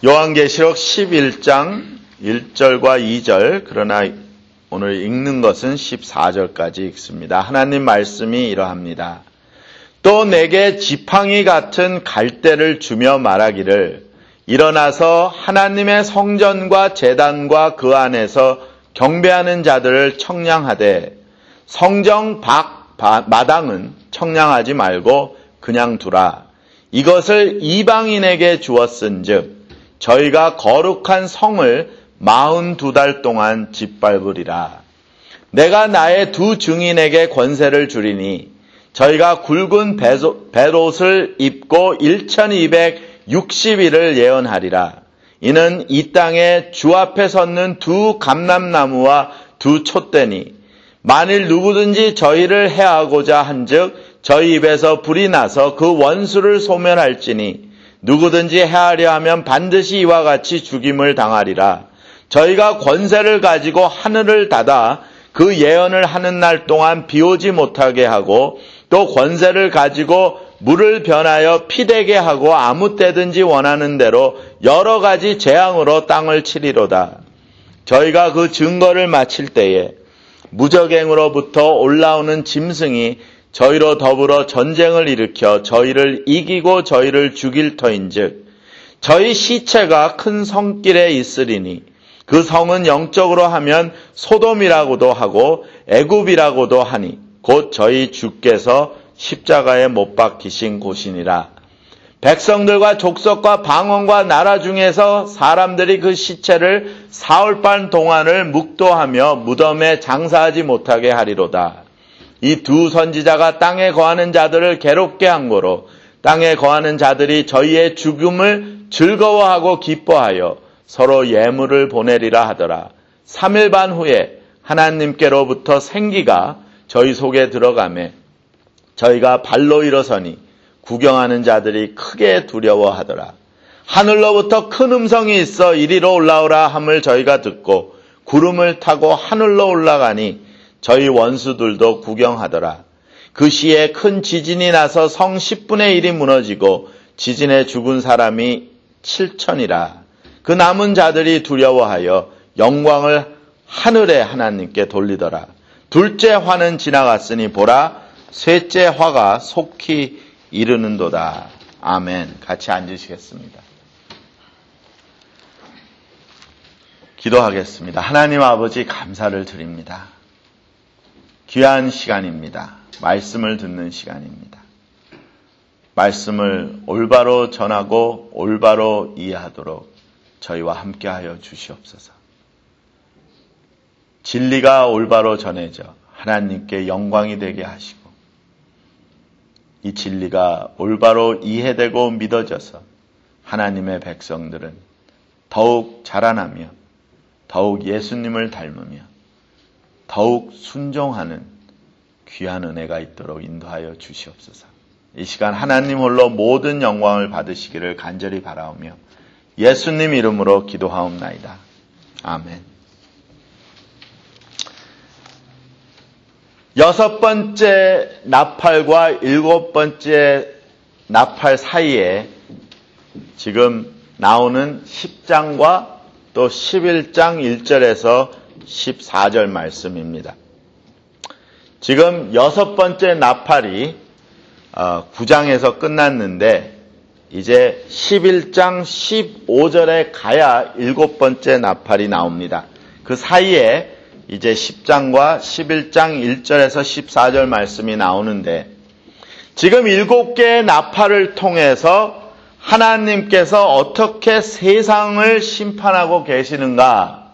요한계시록 11장 1절과 2절, 그러나 오늘 읽는 것은 14절까지 읽습니다. 하나님 말씀이 이러합니다. 또 내게 지팡이 같은 갈대를 주며 말하기를 일어나서 하나님의 성전과 제단과 그 안에서 경배하는 자들을 청량하되 성정 마당은 청량하지 말고 그냥 두라. 이것을 이방인에게 주었은즉 저희가 거룩한 성을 42달 동안 짓밟으리라. 내가 나의 두 증인에게 권세를 주리니 저희가 굵은 베옷을 입고 1260일을 예언하리라. 이는 이 땅에 주 앞에 섰는 두 감람나무와 두 촛대니 만일 누구든지 저희를 해하고자 한즉 저희 입에서 불이 나서 그 원수를 소멸할지니 누구든지 해하려 하면 반드시 이와 같이 죽임을 당하리라. 저희가 권세를 가지고 하늘을 닫아 그 예언을 하는 날 동안 비오지 못하게 하고 또 권세를 가지고 물을 변하여 피되게 하고 아무 때든지 원하는 대로 여러 가지 재앙으로 땅을 치리로다. 저희가 그 증거를 마칠 때에 무적행으로부터 올라오는 짐승이 저희로 더불어 전쟁을 일으켜 저희를 이기고 저희를 죽일 터인즉 저희 시체가 큰 성길에 있으리니 그 성은 영적으로 하면 소돔이라고도 하고 애굽이라고도 하니 곧 저희 주께서 십자가에 못 박히신 곳이니라. 백성들과 족속과 방언과 나라 중에서 사람들이 그 시체를 사흘반 동안을 묵도하며 무덤에 장사하지 못하게 하리로다. 이 두 선지자가 땅에 거하는 자들을 괴롭게 한 거로 땅에 거하는 자들이 저희의 죽음을 즐거워하고 기뻐하여 서로 예물을 보내리라 하더라. 3일 반 후에 하나님께로부터 생기가 저희 속에 들어가매 저희가 발로 일어서니 구경하는 자들이 크게 두려워하더라. 하늘로부터 큰 음성이 있어 이리로 올라오라 함을 저희가 듣고 구름을 타고 하늘로 올라가니 저희 원수들도 구경하더라. 그 시에 큰 지진이 나서 성 10분의 1이 무너지고 지진에 죽은 사람이 7천이라. 그 남은 자들이 두려워하여 영광을 하늘의 하나님께 돌리더라. 둘째 화는 지나갔으니 보라 셋째 화가 속히 이르는도다. 아멘. 같이 앉으시겠습니다. 기도하겠습니다. 하나님 아버지 감사를 드립니다. 귀한 시간입니다. 말씀을 듣는 시간입니다. 말씀을 올바로 전하고 올바로 이해하도록 저희와 함께하여 주시옵소서. 진리가 올바로 전해져 하나님께 영광이 되게 하시고 이 진리가 올바로 이해되고 믿어져서 하나님의 백성들은 더욱 자라나며 더욱 예수님을 닮으며 더욱 순종하는 귀한 은혜가 있도록 인도하여 주시옵소서. 이 시간 하나님 홀로 모든 영광을 받으시기를 간절히 바라오며 예수님 이름으로 기도하옵나이다. 아멘. 6번째 나팔과 7번째 나팔 사이에 지금 나오는 10장과 또 11장 1절에서 14절 말씀입니다. 지금 6번째 나팔이 9장에서 끝났는데 이제 11장 15절에 가야 7번째 나팔이 나옵니다. 그 사이에 이제 10장과 11장 1절에서 14절 말씀이 나오는데 지금 7개의 나팔을 통해서 하나님께서 어떻게 세상을 심판하고 계시는가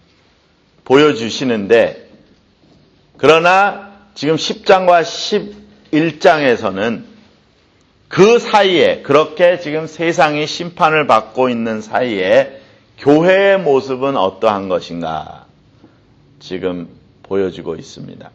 보여주시는데 그러나 지금 10장과 11장에서는 그 사이에 그렇게 지금 세상이 심판을 받고 있는 사이에 교회의 모습은 어떠한 것인가 지금 보여주고 있습니다.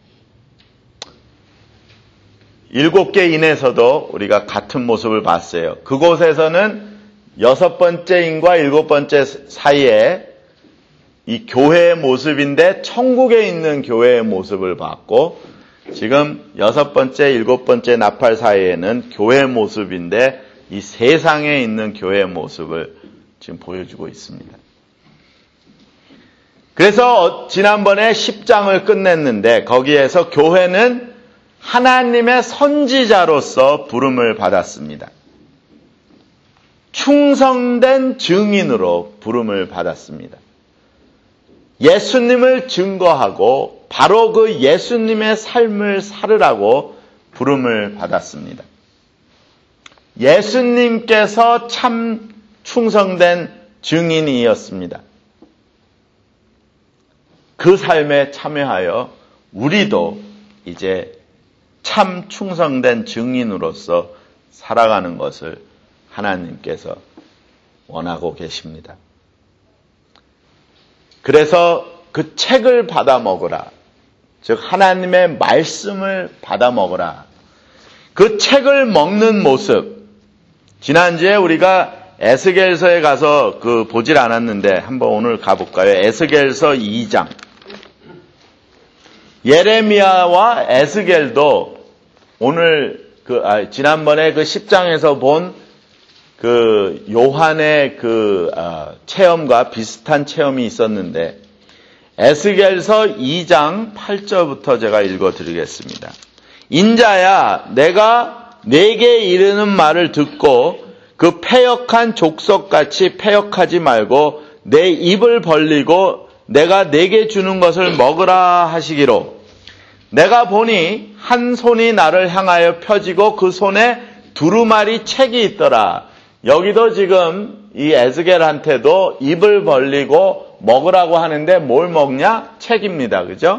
7개인에서도 우리가 같은 모습을 봤어요. 그곳에서는 6번째인과 7번째 사이에 이 교회의 모습인데 천국에 있는 교회의 모습을 봤고 지금 6번째, 7번째 나팔 사이에는 교회의 모습인데 이 세상에 있는 교회의 모습을 지금 보여주고 있습니다. 그래서 지난번에 10장을 끝냈는데 거기에서 교회는 하나님의 선지자로서 부름을 받았습니다. 충성된 증인으로 부름을 받았습니다. 예수님을 증거하고 바로 그 예수님의 삶을 살으라고 부름을 받았습니다. 예수님께서 참 충성된 증인이었습니다. 그 삶에 참여하여 우리도 이제 참 충성된 증인으로서 살아가는 것을 하나님께서 원하고 계십니다. 그래서 그 책을 받아 먹으라. 즉 하나님의 말씀을 받아 먹으라. 그 책을 먹는 모습. 지난주에 우리가 에스겔서에 가서 보질 않았는데 한번 오늘 가볼까요? 에스겔서 2장. 예레미야와 에스겔도 오늘 지난번에 10장에서 본 요한의 체험과 비슷한 체험이 있었는데 에스겔서 2장 8절부터 제가 읽어드리겠습니다. 인자야, 내가 네게 이르는 말을 듣고 그 패역한 족속같이 패역하지 말고 내 입을 벌리고 내가 네게 주는 것을 먹으라 하시기로 내가 보니 한 손이 나를 향하여 펴지고 그 손에 두루마리 책이 있더라. 여기도 지금 이 에스겔한테도 입을 벌리고 먹으라고 하는데 뭘 먹냐? 책입니다. 그죠?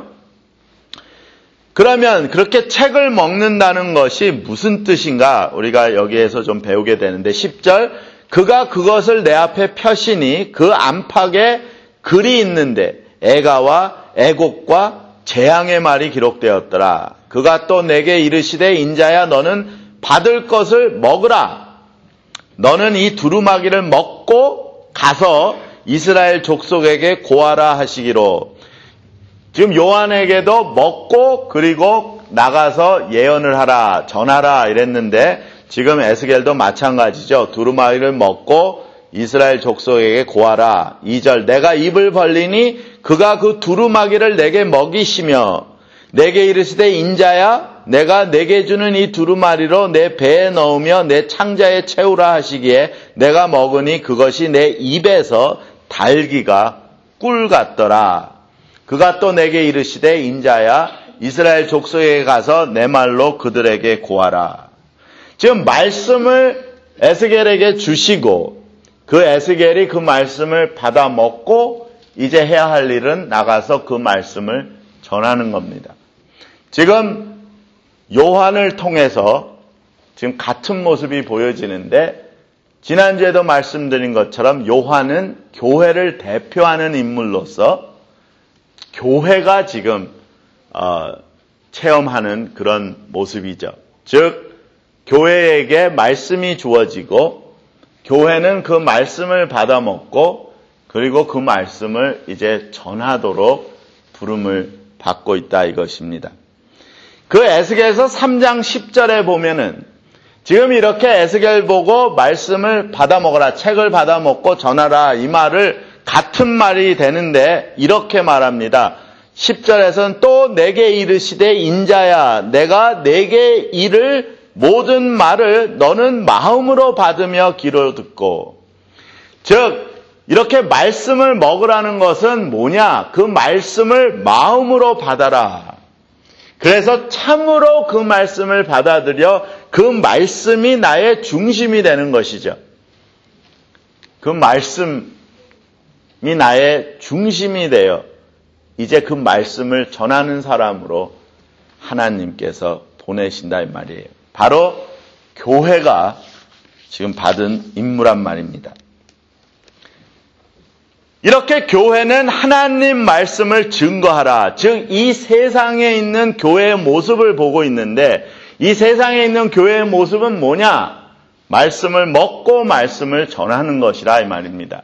그러면 그렇게 책을 먹는다는 것이 무슨 뜻인가? 우리가 여기에서 좀 배우게 되는데 10절 그가 그것을 내 앞에 펴시니 그 안팎에 글이 있는데 애가와 애곡과 재앙의 말이 기록되었더라. 그가 또 내게 이르시되 인자야 너는 받을 것을 먹으라. 너는 이 두루마기를 먹고 가서 이스라엘 족속에게 고하라 하시기로. 지금 요한에게도 먹고 그리고 나가서 예언을 하라, 전하라 이랬는데 지금 에스겔도 마찬가지죠. 두루마기를 먹고 이스라엘 족속에게 고하라. 2절 내가 입을 벌리니 그가 그 두루마기를 내게 먹이시며 내게 이르시되 인자야 내가 내게 주는 이 두루마리로 내 배에 넣으며 내 창자에 채우라 하시기에 내가 먹으니 그것이 내 입에서 달기가 꿀 같더라. 그가 또 내게 이르시되 인자야 이스라엘 족속에게 가서 내 말로 그들에게 고하라. 지금 말씀을 에스겔에게 주시고 그 에스겔이 그 말씀을 받아 먹고 이제 해야 할 일은 나가서 그 말씀을 전하는 겁니다. 지금 요한을 통해서 지금 같은 모습이 보여지는데 지난주에도 말씀드린 것처럼 요한은 교회를 대표하는 인물로서 교회가 지금 체험하는 그런 모습이죠. 즉 교회에게 말씀이 주어지고 교회는 그 말씀을 받아 먹고 그리고 그 말씀을 이제 전하도록 부름을 받고 있다 이것입니다. 그 에스겔서 3장 10절에 보면은 지금 이렇게 에스겔 보고 말씀을 받아 먹어라, 책을 받아 먹고 전하라 이 말을 같은 말이 되는데 이렇게 말합니다. 10절에서는 또 내게 이르시되 인자야 내가 내게 이를 모든 말을 너는 마음으로 받으며 귀로 듣고. 즉 이렇게 말씀을 먹으라는 것은 뭐냐? 그 말씀을 마음으로 받아라. 그래서 참으로 그 말씀을 받아들여 그 말씀이 나의 중심이 되는 것이죠. 그 말씀이 나의 중심이 되어 이제 그 말씀을 전하는 사람으로 하나님께서 보내신다 이 말이에요. 바로 교회가 지금 받은 임무란 말입니다. 이렇게 교회는 하나님 말씀을 증거하라. 즉 이 세상에 있는 교회의 모습을 보고 있는데 이 세상에 있는 교회의 모습은 뭐냐? 말씀을 먹고 말씀을 전하는 것이라 이 말입니다.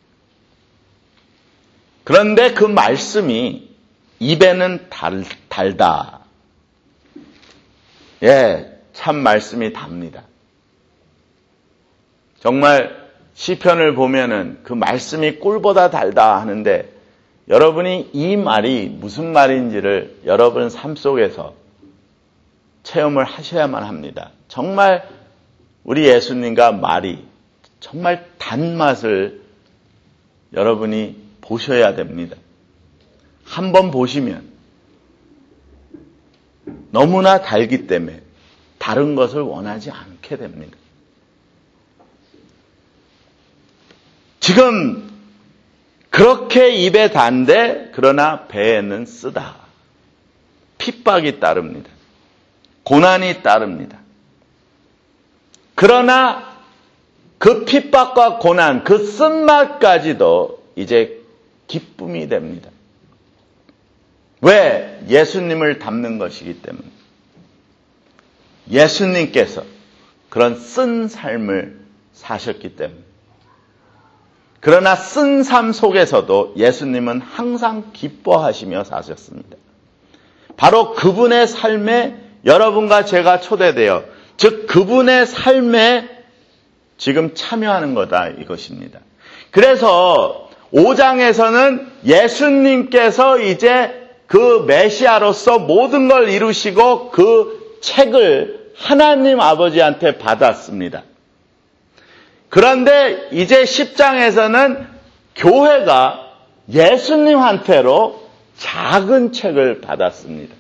그런데 그 말씀이 입에는 달다. 예, 참 말씀이 답니다. 정말 시편을 보면은 그 말씀이 꿀보다 달다 하는데 여러분이 이 말이 무슨 말인지를 여러분 삶 속에서 체험을 하셔야만 합니다. 정말 우리 예수님과 말이 정말 단맛을 여러분이 보셔야 됩니다. 한번 보시면 너무나 달기 때문에 다른 것을 원하지 않게 됩니다. 지금 그렇게 입에 단데 그러나 배에는 쓰다. 핍박이 따릅니다. 고난이 따릅니다. 그러나 그 핍박과 고난, 그 쓴맛까지도 이제 기쁨이 됩니다. 왜? 예수님을 닮는 것이기 때문에. 예수님께서 그런 쓴 삶을 사셨기 때문에. 그러나 쓴 삶 속에서도 예수님은 항상 기뻐하시며 사셨습니다. 바로 그분의 삶에 여러분과 제가 초대되어, 즉 그분의 삶에 지금 참여하는 거다 이것입니다. 그래서 5장에서는 예수님께서 이제 그 메시아로서 모든 걸 이루시고 그 책을 하나님 아버지한테 받았습니다. 그런데 이제 10장에서는 교회가 예수님한테로 작은 책을 받았습니다.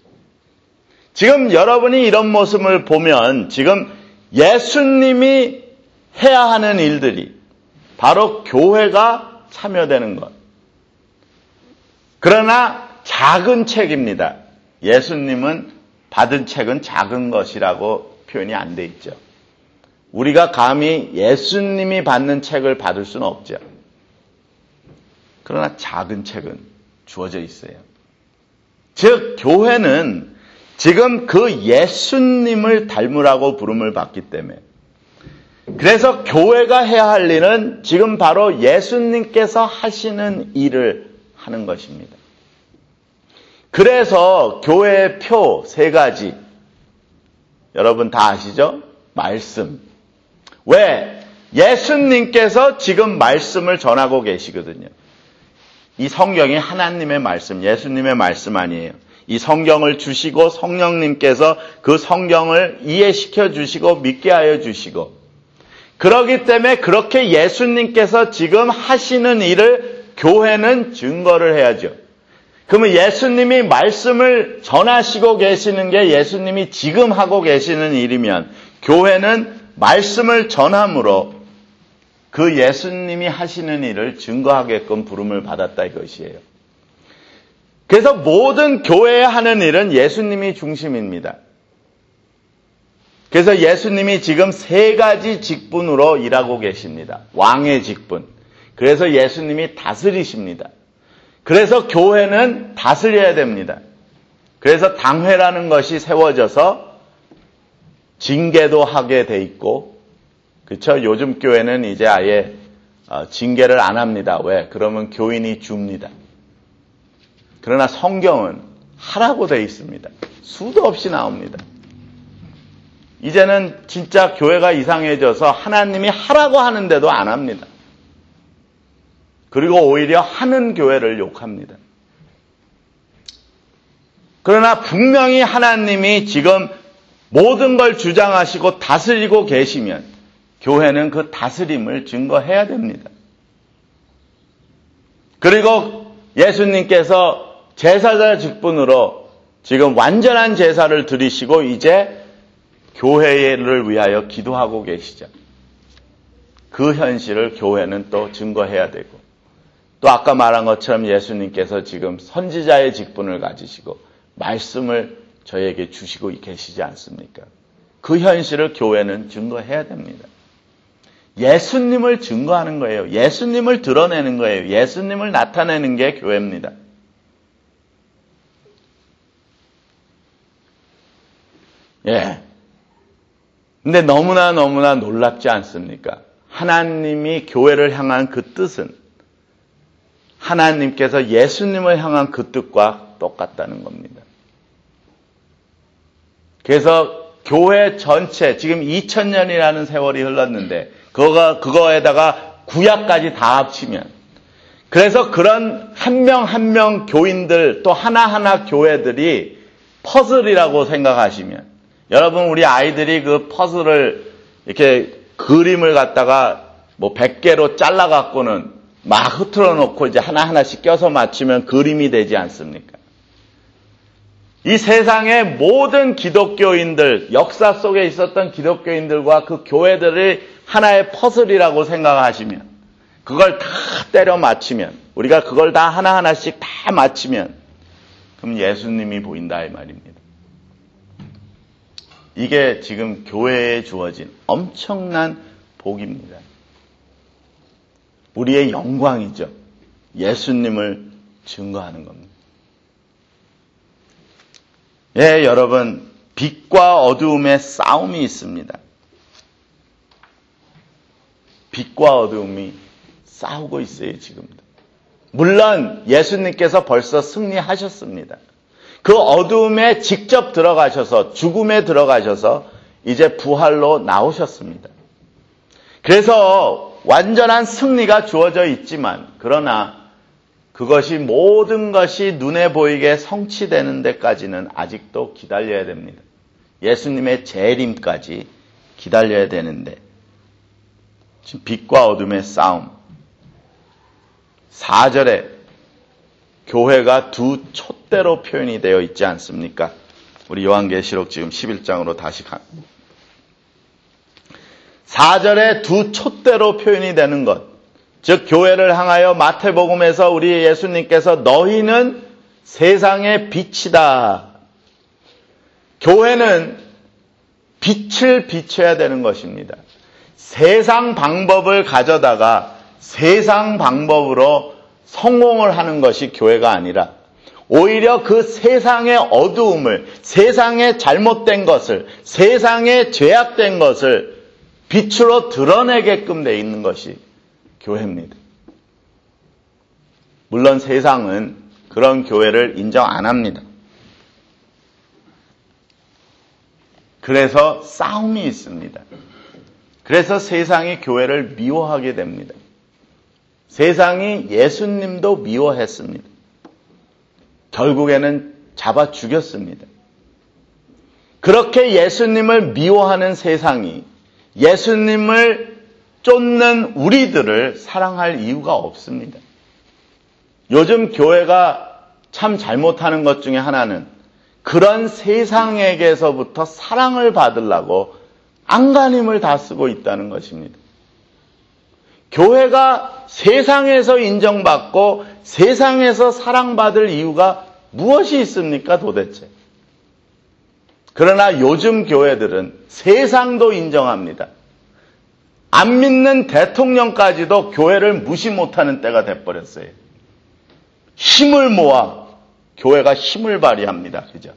지금 여러분이 이런 모습을 보면 지금 예수님이 해야 하는 일들이 바로 교회가 참여되는 것. 그러나 작은 책입니다. 예수님은 받은 책은 작은 것이라고 표현이 안 돼 있죠. 우리가 감히 예수님이 받는 책을 받을 수는 없죠. 그러나 작은 책은 주어져 있어요. 즉 교회는 지금 그 예수님을 닮으라고 부름을 받기 때문에 그래서 교회가 해야 할 일은 지금 바로 예수님께서 하시는 일을 하는 것입니다. 그래서 교회의 표 3가지 여러분 다 아시죠? 말씀. 왜? 예수님께서 지금 말씀을 전하고 계시거든요. 이 성경이 하나님의 말씀, 예수님의 말씀 아니에요. 이 성경을 주시고 성령님께서 그 성경을 이해시켜 주시고 믿게 하여 주시고 그렇기 때문에 그렇게 예수님께서 지금 하시는 일을 교회는 증거를 해야죠. 그러면 예수님이 말씀을 전하시고 계시는 게 예수님이 지금 하고 계시는 일이면 교회는 말씀을 전함으로 그 예수님이 하시는 일을 증거하게끔 부름을 받았다 이것이에요. 그래서 모든 교회에 하는 일은 예수님이 중심입니다. 그래서 예수님이 지금 3가지 직분으로 일하고 계십니다. 왕의 직분. 그래서 예수님이 다스리십니다. 그래서 교회는 다스려야 됩니다. 그래서 당회라는 것이 세워져서 징계도 하게 돼 있고, 그렇죠? 요즘 교회는 이제 아예 징계를 안 합니다. 왜? 그러면 교인이 줍니다. 그러나 성경은 하라고 돼 있습니다. 수도 없이 나옵니다. 이제는 진짜 교회가 이상해져서 하나님이 하라고 하는데도 안 합니다. 그리고 오히려 하는 교회를 욕합니다. 그러나 분명히 하나님이 지금 모든 걸 주장하시고 다스리고 계시면 교회는 그 다스림을 증거해야 됩니다. 그리고 예수님께서 제사자 직분으로 지금 완전한 제사를 드리시고 이제 교회를 위하여 기도하고 계시죠. 그 현실을 교회는 또 증거해야 되고 또 아까 말한 것처럼 예수님께서 지금 선지자의 직분을 가지시고 말씀을 저에게 주시고 계시지 않습니까? 그 현실을 교회는 증거해야 됩니다. 예수님을 증거하는 거예요. 예수님을 드러내는 거예요. 예수님을 나타내는 게 교회입니다. 예. 근데 너무나 놀랍지 않습니까? 하나님이 교회를 향한 그 뜻은 하나님께서 예수님을 향한 그 뜻과 똑같다는 겁니다. 그래서 교회 전체, 지금 2000년이라는 세월이 흘렀는데 그거에다가 구약까지 다 합치면. 그래서 그런 한 명 한 명 교인들 또 하나하나 교회들이 퍼즐이라고 생각하시면, 여러분 우리 아이들이 그 퍼즐을 이렇게 그림을 갖다가 뭐 100개로 잘라갖고는 막 흐트러 놓고 이제 하나하나씩 껴서 맞추면 그림이 되지 않습니까? 이 세상의 모든 기독교인들, 역사 속에 있었던 기독교인들과 그 교회들을 하나의 퍼즐이라고 생각하시면, 그걸 다 때려 맞추면, 우리가 그걸 다 하나하나씩 다 맞추면, 그럼 예수님이 보인다 이 말입니다. 이게 지금 교회에 주어진 엄청난 복입니다. 우리의 영광이죠. 예수님을 증거하는 겁니다. 예, 여러분, 빛과 어두움의 싸움이 있습니다. 빛과 어두움이 싸우고 있어요, 지금도. 물론 예수님께서 벌써 승리하셨습니다. 그 어두움에 직접 들어가셔서, 죽음에 들어가셔서 이제 부활로 나오셨습니다. 그래서 완전한 승리가 주어져 있지만, 그러나 그것이 모든 것이 눈에 보이게 성취되는 데까지는 아직도 기다려야 됩니다. 예수님의 재림까지 기다려야 되는데, 지금 빛과 어둠의 싸움. 4절에 교회가 두 촛대로 표현이 되어 있지 않습니까? 우리 요한계시록 지금 11장으로 다시 갑니다. 4절에 두 촛대로 표현이 되는 것, 즉 교회를 향하여 마태복음에서 우리 예수님께서 너희는 세상의 빛이다. 교회는 빛을 비춰야 되는 것입니다. 세상 방법을 가져다가 세상 방법으로 성공을 하는 것이 교회가 아니라, 오히려 그 세상의 어두움을, 세상의 잘못된 것을, 세상의 죄악된 것을 빛으로 드러내게끔 돼 있는 것이 교회입니다. 물론 세상은 그런 교회를 인정 안 합니다. 그래서 싸움이 있습니다. 그래서 세상이 교회를 미워하게 됩니다. 세상이 예수님도 미워했습니다. 결국에는 잡아 죽였습니다. 그렇게 예수님을 미워하는 세상이 예수님을 쫓는 우리들을 사랑할 이유가 없습니다. 요즘 교회가 참 잘못하는 것 중에 하나는 그런 세상에게서부터 사랑을 받으려고 안간힘을 다 쓰고 있다는 것입니다. 교회가 세상에서 인정받고 세상에서 사랑받을 이유가 무엇이 있습니까, 도대체? 그러나 요즘 교회들은 세상도 인정합니다. 안 믿는 대통령까지도 교회를 무시 못하는 때가 돼버렸어요. 힘을 모아 교회가 힘을 발휘합니다. 그죠?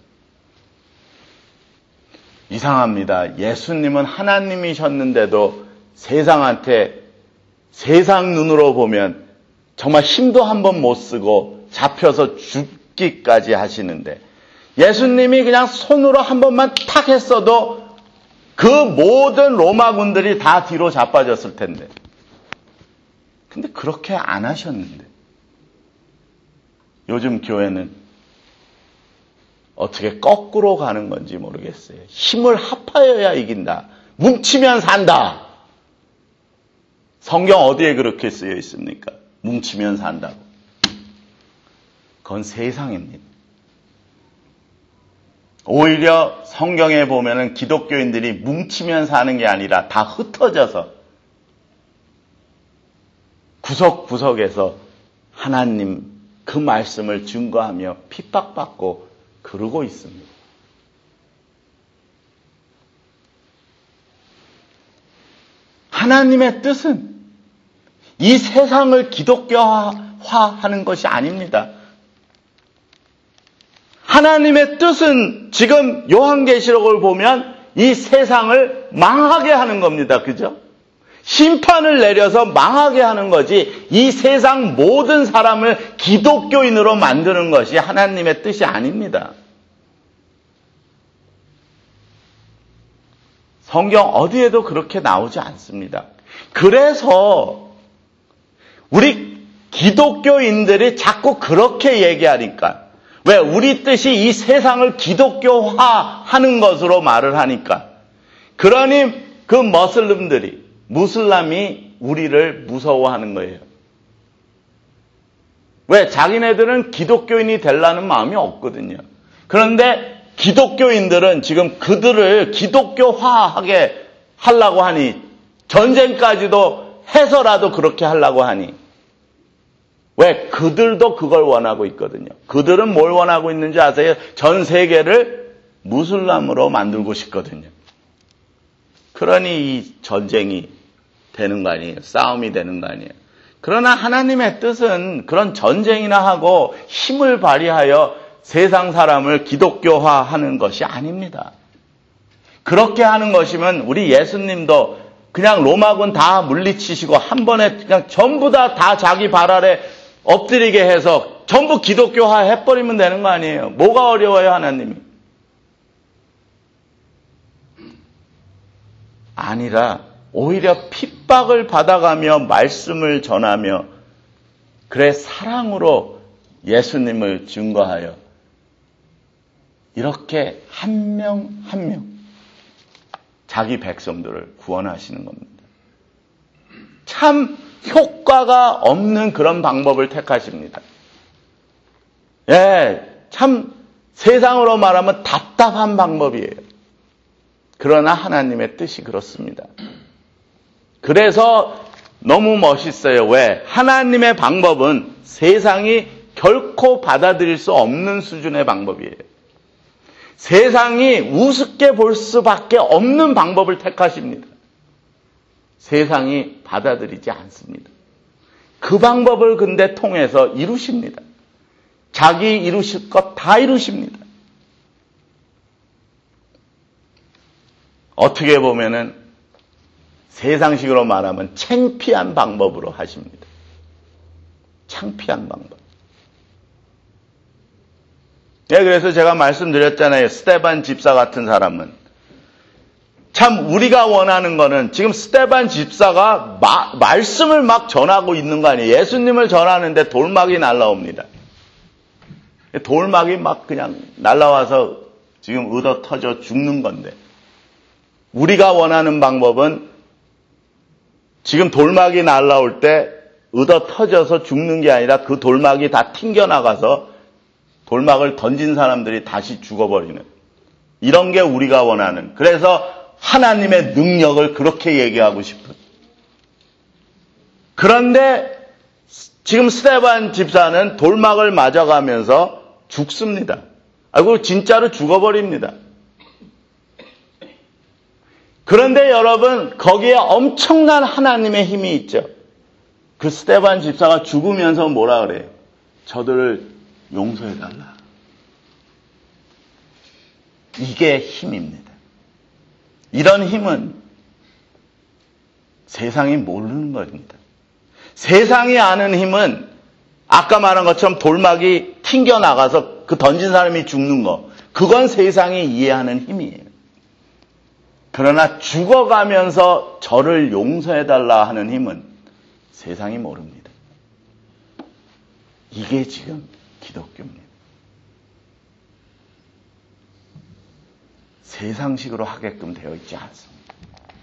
이상합니다. 예수님은 하나님이셨는데도 세상한테, 세상 눈으로 보면 정말 힘도 한번 못 쓰고 잡혀서 죽기까지 하시는데, 예수님이 그냥 손으로 한 번만 탁 했어도 그 모든 로마군들이 다 뒤로 자빠졌을 텐데. 근데 그렇게 안 하셨는데. 요즘 교회는 어떻게 거꾸로 가는 건지 모르겠어요. 힘을 합하여야 이긴다. 뭉치면 산다. 성경 어디에 그렇게 쓰여 있습니까? 뭉치면 산다고. 그건 세상입니다. 오히려 성경에 보면은 기독교인들이 뭉치면 사는 게 아니라 다 흩어져서 구석구석에서 하나님 그 말씀을 증거하며 핍박받고 그러고 있습니다. 하나님의 뜻은 이 세상을 기독교화하는 것이 아닙니다. 하나님의 뜻은 지금 요한계시록을 보면 이 세상을 망하게 하는 겁니다. 그죠? 심판을 내려서 망하게 하는 거지, 이 세상 모든 사람을 기독교인으로 만드는 것이 하나님의 뜻이 아닙니다. 성경 어디에도 그렇게 나오지 않습니다. 그래서 우리 기독교인들이 자꾸 그렇게 얘기하니까, 왜? 우리 뜻이 이 세상을 기독교화하는 것으로 말을 하니까, 그러니 그 무슬람이 우리를 무서워하는 거예요. 왜? 자기네들은 기독교인이 되려는 마음이 없거든요. 그런데 기독교인들은 지금 그들을 기독교화하게 하려고 하니, 전쟁까지도 해서라도 그렇게 하려고 하니, 왜? 그들도 그걸 원하고 있거든요. 그들은 뭘 원하고 있는지 아세요? 전 세계를 무슬람으로 만들고 싶거든요. 그러니 이 전쟁이 되는 거 아니에요? 싸움이 되는 거 아니에요? 그러나 하나님의 뜻은 그런 전쟁이나 하고 힘을 발휘하여 세상 사람을 기독교화하는 것이 아닙니다. 그렇게 하는 것이면 우리 예수님도 그냥 로마군 다 물리치시고 한 번에 그냥 전부 다 자기 발 아래 엎드리게 해서 전부 기독교화 해버리면 되는 거 아니에요? 뭐가 어려워요, 하나님이? 아니라 오히려 핍박을 받아가며 말씀을 전하며, 그래 사랑으로 예수님을 증거하여 이렇게 한 명 한 명 자기 백성들을 구원하시는 겁니다. 참 효과가 없는 그런 방법을 택하십니다. 예, 참 세상으로 말하면 답답한 방법이에요. 그러나 하나님의 뜻이 그렇습니다. 그래서 너무 멋있어요. 왜? 하나님의 방법은 세상이 결코 받아들일 수 없는 수준의 방법이에요. 세상이 우습게 볼 수밖에 없는 방법을 택하십니다. 세상이 받아들이지 않습니다. 그 방법을 근데 통해서 이루십니다. 자기 이루실 것 다 이루십니다. 어떻게 보면은 세상식으로 말하면 창피한 방법으로 하십니다. 창피한 방법. 예, 그래서 제가 말씀드렸잖아요. 스데반 집사 같은 사람은 참 우리가 원하는 거는, 지금 스데반 집사가 말씀을 막 전하고 있는 거 아니에요. 예수님을 전하는데 돌막이 날라옵니다. 돌막이 막 그냥 날라와서 지금 얻어 터져 죽는 건데, 우리가 원하는 방법은 지금 돌막이 날라올 때 얻어 터져서 죽는 게 아니라 그 돌막이 다 튕겨나가서 돌막을 던진 사람들이 다시 죽어버리는, 이런 게 우리가 원하는, 그래서 하나님의 능력을 그렇게 얘기하고 싶은. 그런데 지금 스데반 집사는 돌막을 맞아가면서 죽습니다. 아이고, 진짜로 죽어버립니다. 그런데 여러분, 거기에 엄청난 하나님의 힘이 있죠. 그 스데반 집사가 죽으면서 뭐라 그래요? 저들을 용서해달라. 이게 힘입니다. 이런 힘은 세상이 모르는 겁니다. 세상이 아는 힘은 아까 말한 것처럼 돌막이 튕겨나가서 그 던진 사람이 죽는 거, 그건 세상이 이해하는 힘이에요. 그러나 죽어가면서 저를 용서해달라 하는 힘은 세상이 모릅니다. 이게 지금 기독교입니다. 세상식으로 하게끔 되어 있지 않습니다.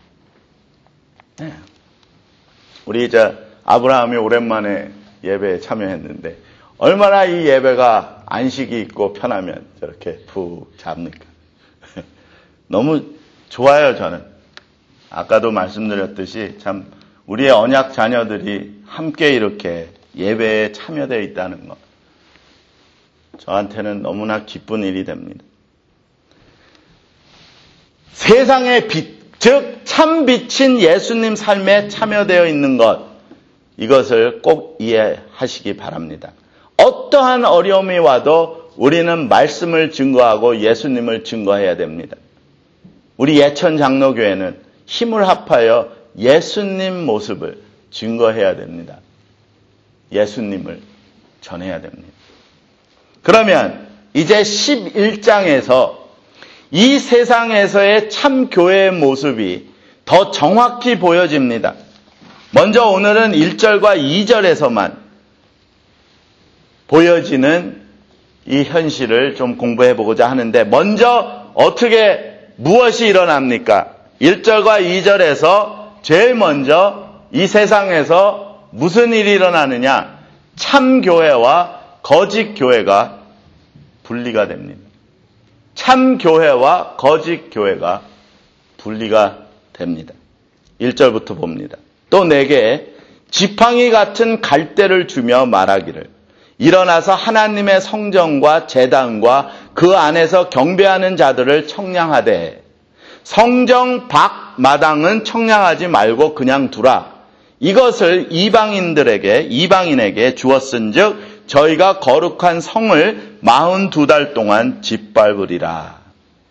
네. 우리 아브라함이 오랜만에 예배에 참여했는데 얼마나 이 예배가 안식이 있고 편하면 저렇게 푹 잡니까? 너무 좋아요, 저는. 아까도 말씀드렸듯이 참 우리의 언약 자녀들이 함께 이렇게 예배에 참여되어 있다는 것, 저한테는 너무나 기쁜 일이 됩니다. 세상의 빛, 즉 참 빛인 예수님 삶에 참여되어 있는 것, 이것을 꼭 이해하시기 바랍니다. 어떠한 어려움이 와도 우리는 말씀을 증거하고 예수님을 증거해야 됩니다. 우리 예천 장로교회는 힘을 합하여 예수님 모습을 증거해야 됩니다. 예수님을 전해야 됩니다. 그러면 이제 11장에서 이 세상에서의 참 교회의 모습이 더 정확히 보여집니다. 먼저 오늘은 1절과 2절에서만 보여지는 이 현실을 좀 공부해 보고자 하는데, 먼저 무엇이 일어납니까? 1절과 2절에서 제일 먼저 이 세상에서 무슨 일이 일어나느냐? 참 교회와 거짓 교회가 분리가 됩니다. 참 교회와 거짓 교회가 분리가 됩니다. 1절부터 봅니다. 또 내게 지팡이 같은 갈대를 주며 말하기를, 일어나서 하나님의 성전과 제단과 그 안에서 경배하는 자들을 청량하되 성정 밖 마당은 청량하지 말고 그냥 두라. 이것을 이방인에게 주었은즉 저희가 거룩한 성을 42달 동안 짓밟으리라.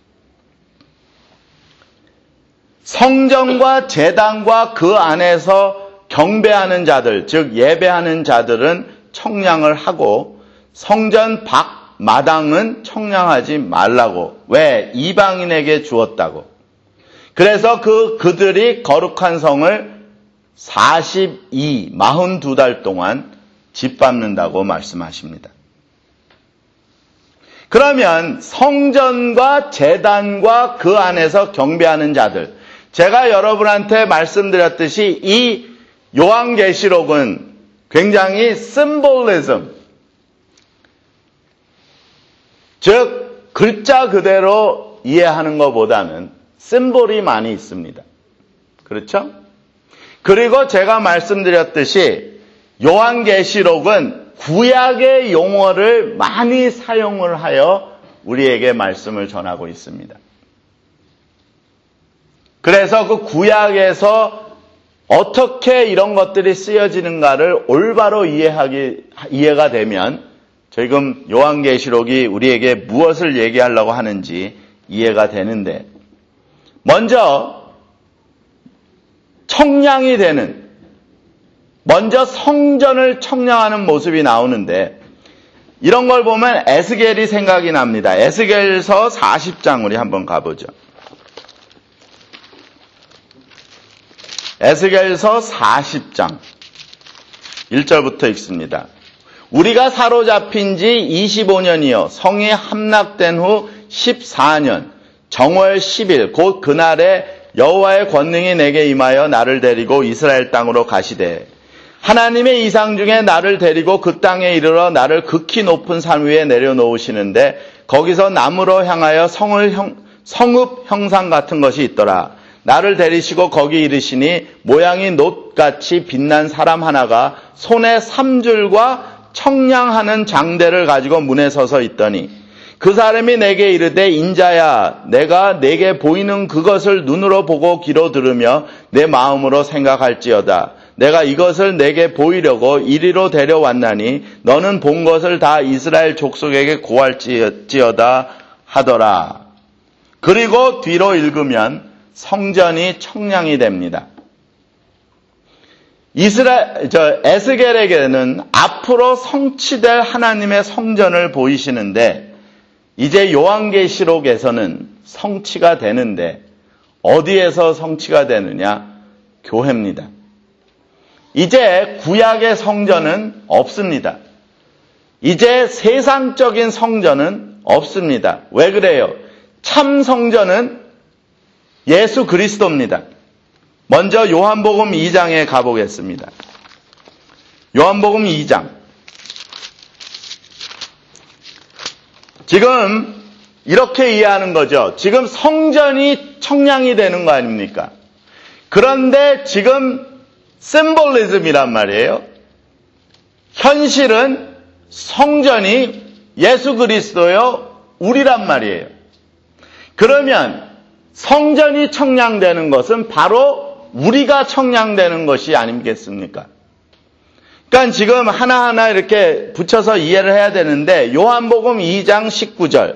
성전과 제단과 그 안에서 경배하는 자들, 즉 예배하는 자들은 청량을 하고 성전 밖 마당은 청량하지 말라고. 왜? 이방인에게 주었다고. 그래서 그들이 거룩한 성을 42달 동안 짓밟는다고 말씀하십니다. 그러면 성전과 제단과 그 안에서 경배하는 자들, 제가 여러분한테 말씀드렸듯이 이 요한계시록은 굉장히 심볼리즘, 즉 글자 그대로 이해하는 것보다는 심볼이 많이 있습니다. 그렇죠? 그리고 제가 말씀드렸듯이 요한계시록은 구약의 용어를 많이 사용을 하여 우리에게 말씀을 전하고 있습니다. 그래서 그 구약에서 어떻게 이런 것들이 쓰여지는가를 올바로 이해가 되면 지금 요한계시록이 우리에게 무엇을 얘기하려고 하는지 이해가 되는데, 먼저 청량이 되는, 먼저 성전을 청량하는 모습이 나오는데, 이런 걸 보면 에스겔이 생각이 납니다. 에스겔서 40장 우리 한번 가보죠. 에스겔서 40장 1절부터 읽습니다. 우리가 사로잡힌 지 25년이요 성에 함락된 후 14년 정월 10일 곧 그날에 여호와의 권능이 내게 임하여 나를 데리고 이스라엘 땅으로 가시되, 하나님의 이상 중에 나를 데리고 그 땅에 이르러 나를 극히 높은 산 위에 내려놓으시는데 거기서 나무로 향하여 성읍 형상 같은 것이 있더라. 나를 데리시고 거기 이르시니 모양이 놋같이 빛난 사람 하나가 손에 3줄과 청량하는 장대를 가지고 문에 서서 있더니, 그 사람이 내게 이르되 인자야, 내가 내게 보이는 그것을 눈으로 보고 귀로 들으며 내 마음으로 생각할지어다. 내가 이것을 내게 보이려고 이리로 데려왔나니 너는 본 것을 다 이스라엘 족속에게 고할지어다 하더라. 그리고 뒤로 읽으면 성전이 청량이 됩니다. 에스겔에게는 앞으로 성취될 하나님의 성전을 보이시는데, 이제 요한계시록에서는 성취가 되는데, 어디에서 성취가 되느냐? 교회입니다. 이제 구약의 성전은 없습니다. 이제 세상적인 성전은 없습니다. 왜 그래요? 참 성전은 예수 그리스도입니다. 먼저 요한복음 2장에 가보겠습니다. 요한복음 2장. 지금 이렇게 이해하는 거죠. 지금 성전이 청량이 되는 거 아닙니까? 그런데 지금 심볼리즘이란 말이에요. 현실은 성전이 예수 그리스도요, 우리란 말이에요. 그러면 성전이 청량되는 것은 바로 우리가 청량되는 것이 아니겠습니까? 그러니까 지금 하나하나 이렇게 붙여서 이해를 해야 되는데, 요한복음 2장 19절.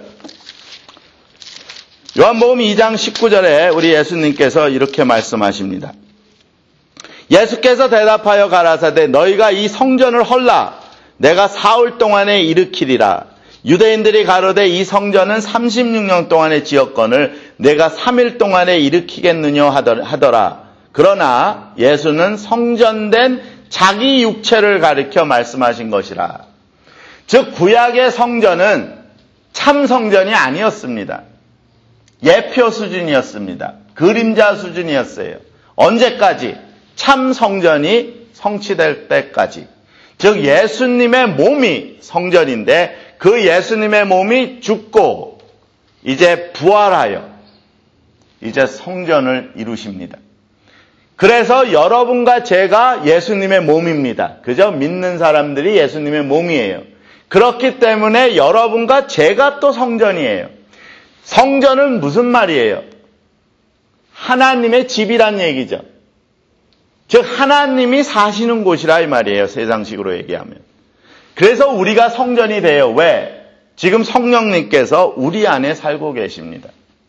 요한복음 2장 19절에 우리 예수님께서 이렇게 말씀하십니다. 예수께서 대답하여 가라사대 너희가 이 성전을 헐라 내가 사흘 동안에 일으키리라. 유대인들이 가로되 이 성전은 36년 동안에 지었거늘 내가 3일 동안에 일으키겠느냐 하더라. 그러나 예수는 성전된 자기 육체를 가리켜 말씀하신 것이라. 즉 구약의 성전은 참 성전이 아니었습니다. 예표 수준이었습니다. 그림자 수준이었어요. 언제까지? 참 성전이 성취될 때까지. 즉 예수님의 몸이 성전인데 그 예수님의 몸이 죽고 이제 부활하여 이제 성전을 이루십니다. 그래서 여러분과 제가 예수님의 몸입니다. 그저 믿는 사람들이 예수님의 몸이에요. 그렇기 때문에 여러분과 제가 또 성전이에요. 성전은 무슨 말이에요? 하나님의 집이란 얘기죠. 즉 하나님이 사시는 곳이라 이 말이에요. 세상식으로 얘기하면. 그래서 우리가 성전이 돼요. 왜? 지금 성령님께서 우리 안에 살고 계십니다.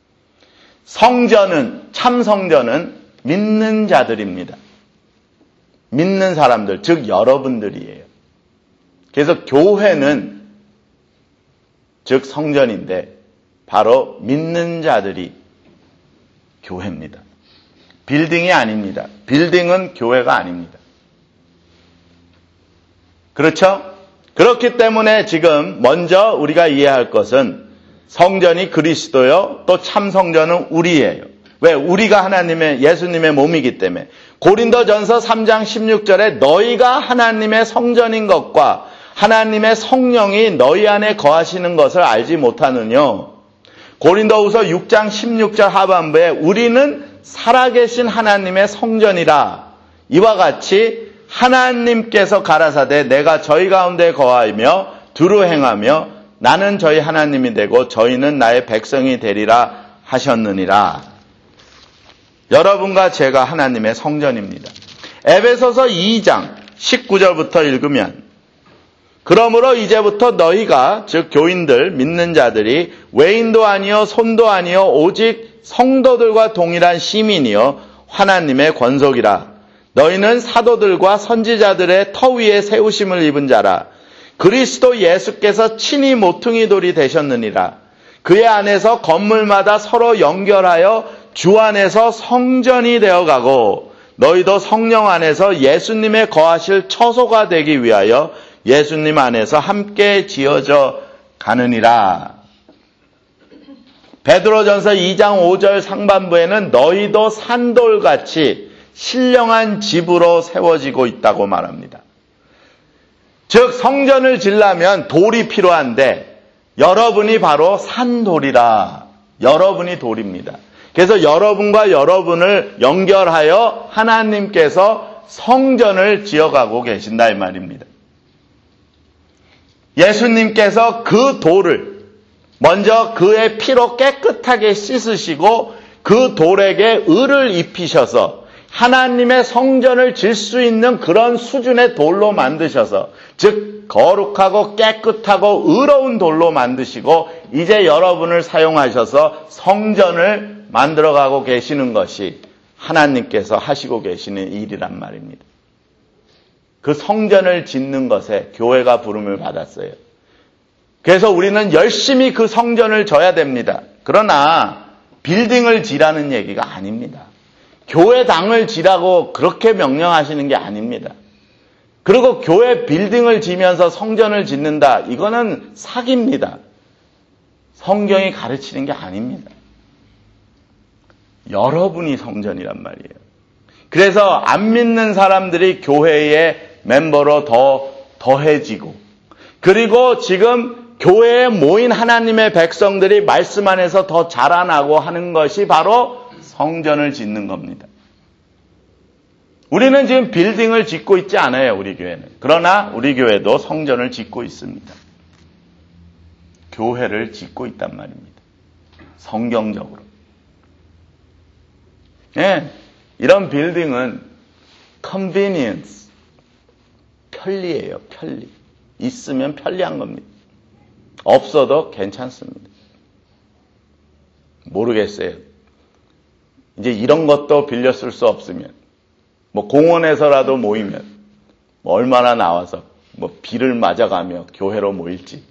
성전은, 참 성전은 믿는 자들입니다. 믿는 사람들, 즉 여러분들이에요. 그래서 교회는 즉 성전인데 바로 믿는 자들이 교회입니다. 빌딩이 아닙니다. 빌딩은 교회가 아닙니다. 그렇죠? 그렇기 때문에 지금 먼저 우리가 이해할 것은 성전이 그리스도요, 또 참 성전은 우리예요. 왜? 우리가 하나님의, 예수님의 몸이기 때문에. 고린도전서 3장 16절에 너희가 하나님의 성전인 것과 하나님의 성령이 너희 안에 거하시는 것을 알지 못하느뇨. 고린도후서 6장 16절 하반부에 우리는 살아계신 하나님의 성전이라. 이와 같이 하나님께서 가라사대 내가 저희 가운데 거하며 두루 행하며 나는 저희 하나님이 되고 저희는 나의 백성이 되리라 하셨느니라. 여러분과 제가 하나님의 성전입니다. 에베소서 2장 19절부터 읽으면 그러므로 이제부터 너희가 즉 교인들 믿는 자들이 외인도 아니요 손도 아니요 오직 성도들과 동일한 시민이요 하나님의 권속이라. 너희는 사도들과 선지자들의 터 위에 세우심을 입은 자라. 그리스도 예수께서 친히 모퉁이 돌이 되셨느니라. 그의 안에서 건물마다 서로 연결하여 주 안에서 성전이 되어가고 너희도 성령 안에서 예수님의 거하실 처소가 되기 위하여 예수님 안에서 함께 지어져 가느니라. 베드로전서 2장 5절 상반부에는 너희도 산돌같이 신령한 집으로 세워지고 있다고 말합니다. 즉 성전을 지으려면 돌이 필요한데 여러분이 바로 산돌이라. 여러분이 돌입니다. 그래서 여러분과 여러분을 연결하여 하나님께서 성전을 지어가고 계신다 이 말입니다. 예수님께서 그 돌을 먼저 그의 피로 깨끗하게 씻으시고 그 돌에게 의를 입히셔서 하나님의 성전을 질 수 있는 그런 수준의 돌로 만드셔서 즉 거룩하고 깨끗하고 의로운 돌로 만드시고 이제 여러분을 사용하셔서 성전을 만들어가고 계시는 것이 하나님께서 하시고 계시는 일이란 말입니다. 그 성전을 짓는 것에 교회가 부름을 받았어요. 그래서 우리는 열심히 그 성전을 져야 됩니다. 그러나 빌딩을 지라는 얘기가 아닙니다. 교회당을 지라고 그렇게 명령하시는 게 아닙니다. 그리고 교회 빌딩을 지면서 성전을 짓는다. 이거는 사기입니다. 성경이 가르치는 게 아닙니다. 여러분이 성전이란 말이에요. 그래서 안 믿는 사람들이 교회의 멤버로 더해지고 그리고 지금 교회에 모인 하나님의 백성들이 말씀 안에서 더 자라나고 하는 것이 바로 성전을 짓는 겁니다. 우리는 지금 빌딩을 짓고 있지 않아요, 우리 교회는. 그러나 우리 교회도 성전을 짓고 있습니다. 교회를 짓고 있단 말입니다. 성경적으로. 예, 이런 빌딩은 convenience, 편리예요, 편리. 있으면 편리한 겁니다. 없어도 괜찮습니다. 모르겠어요. 이제 이런 것도 빌려 쓸 수 없으면, 공원에서라도 모이면, 얼마나 나와서, 비를 맞아가며 교회로 모일지.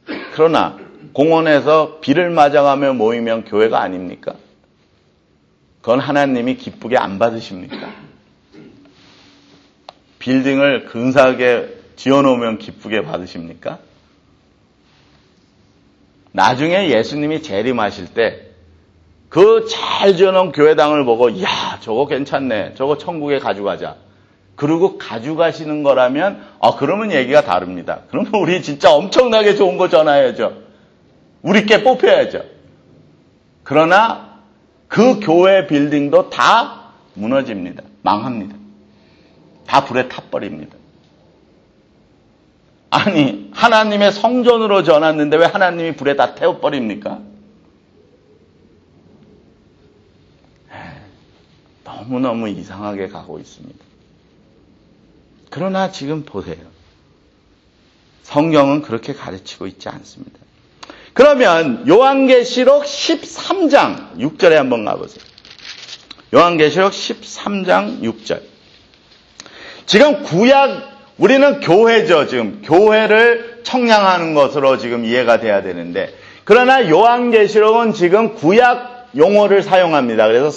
그러나, 공원에서 비를 맞아가며 모이면 교회가 아닙니까? 그건 하나님이 기쁘게 안 받으십니까? 빌딩을 근사하게 지어놓으면 기쁘게 받으십니까? 나중에 예수님이 재림하실 때 그 잘 지어놓은 교회당을 보고 이야 저거 괜찮네, 저거 천국에 가져가자, 그리고 가져가시는 거라면 그러면 얘기가 다릅니다. 그러면 우리 진짜 엄청나게 좋은 거 전화해야죠. 우리께 뽑혀야죠. 그러나 그 교회 빌딩도 다 무너집니다. 망합니다. 다 불에 타버립니다. 아니, 하나님의 성전으로 전놨는데 왜 하나님이 불에 다 태워버립니까? 너무너무 이상하게 가고 있습니다. 그러나 지금 보세요. 성경은 그렇게 가르치고 있지 않습니다. 그러면 요한계시록 13장 6절에 한번 가보세요. 요한계시록 13장 6절. 지금 우리는 교회죠. 지금 교회를 청량하는 것으로 지금 이해가 돼야 되는데, 그러나 요한계시록은 지금 구약 용어를 사용합니다. 그래서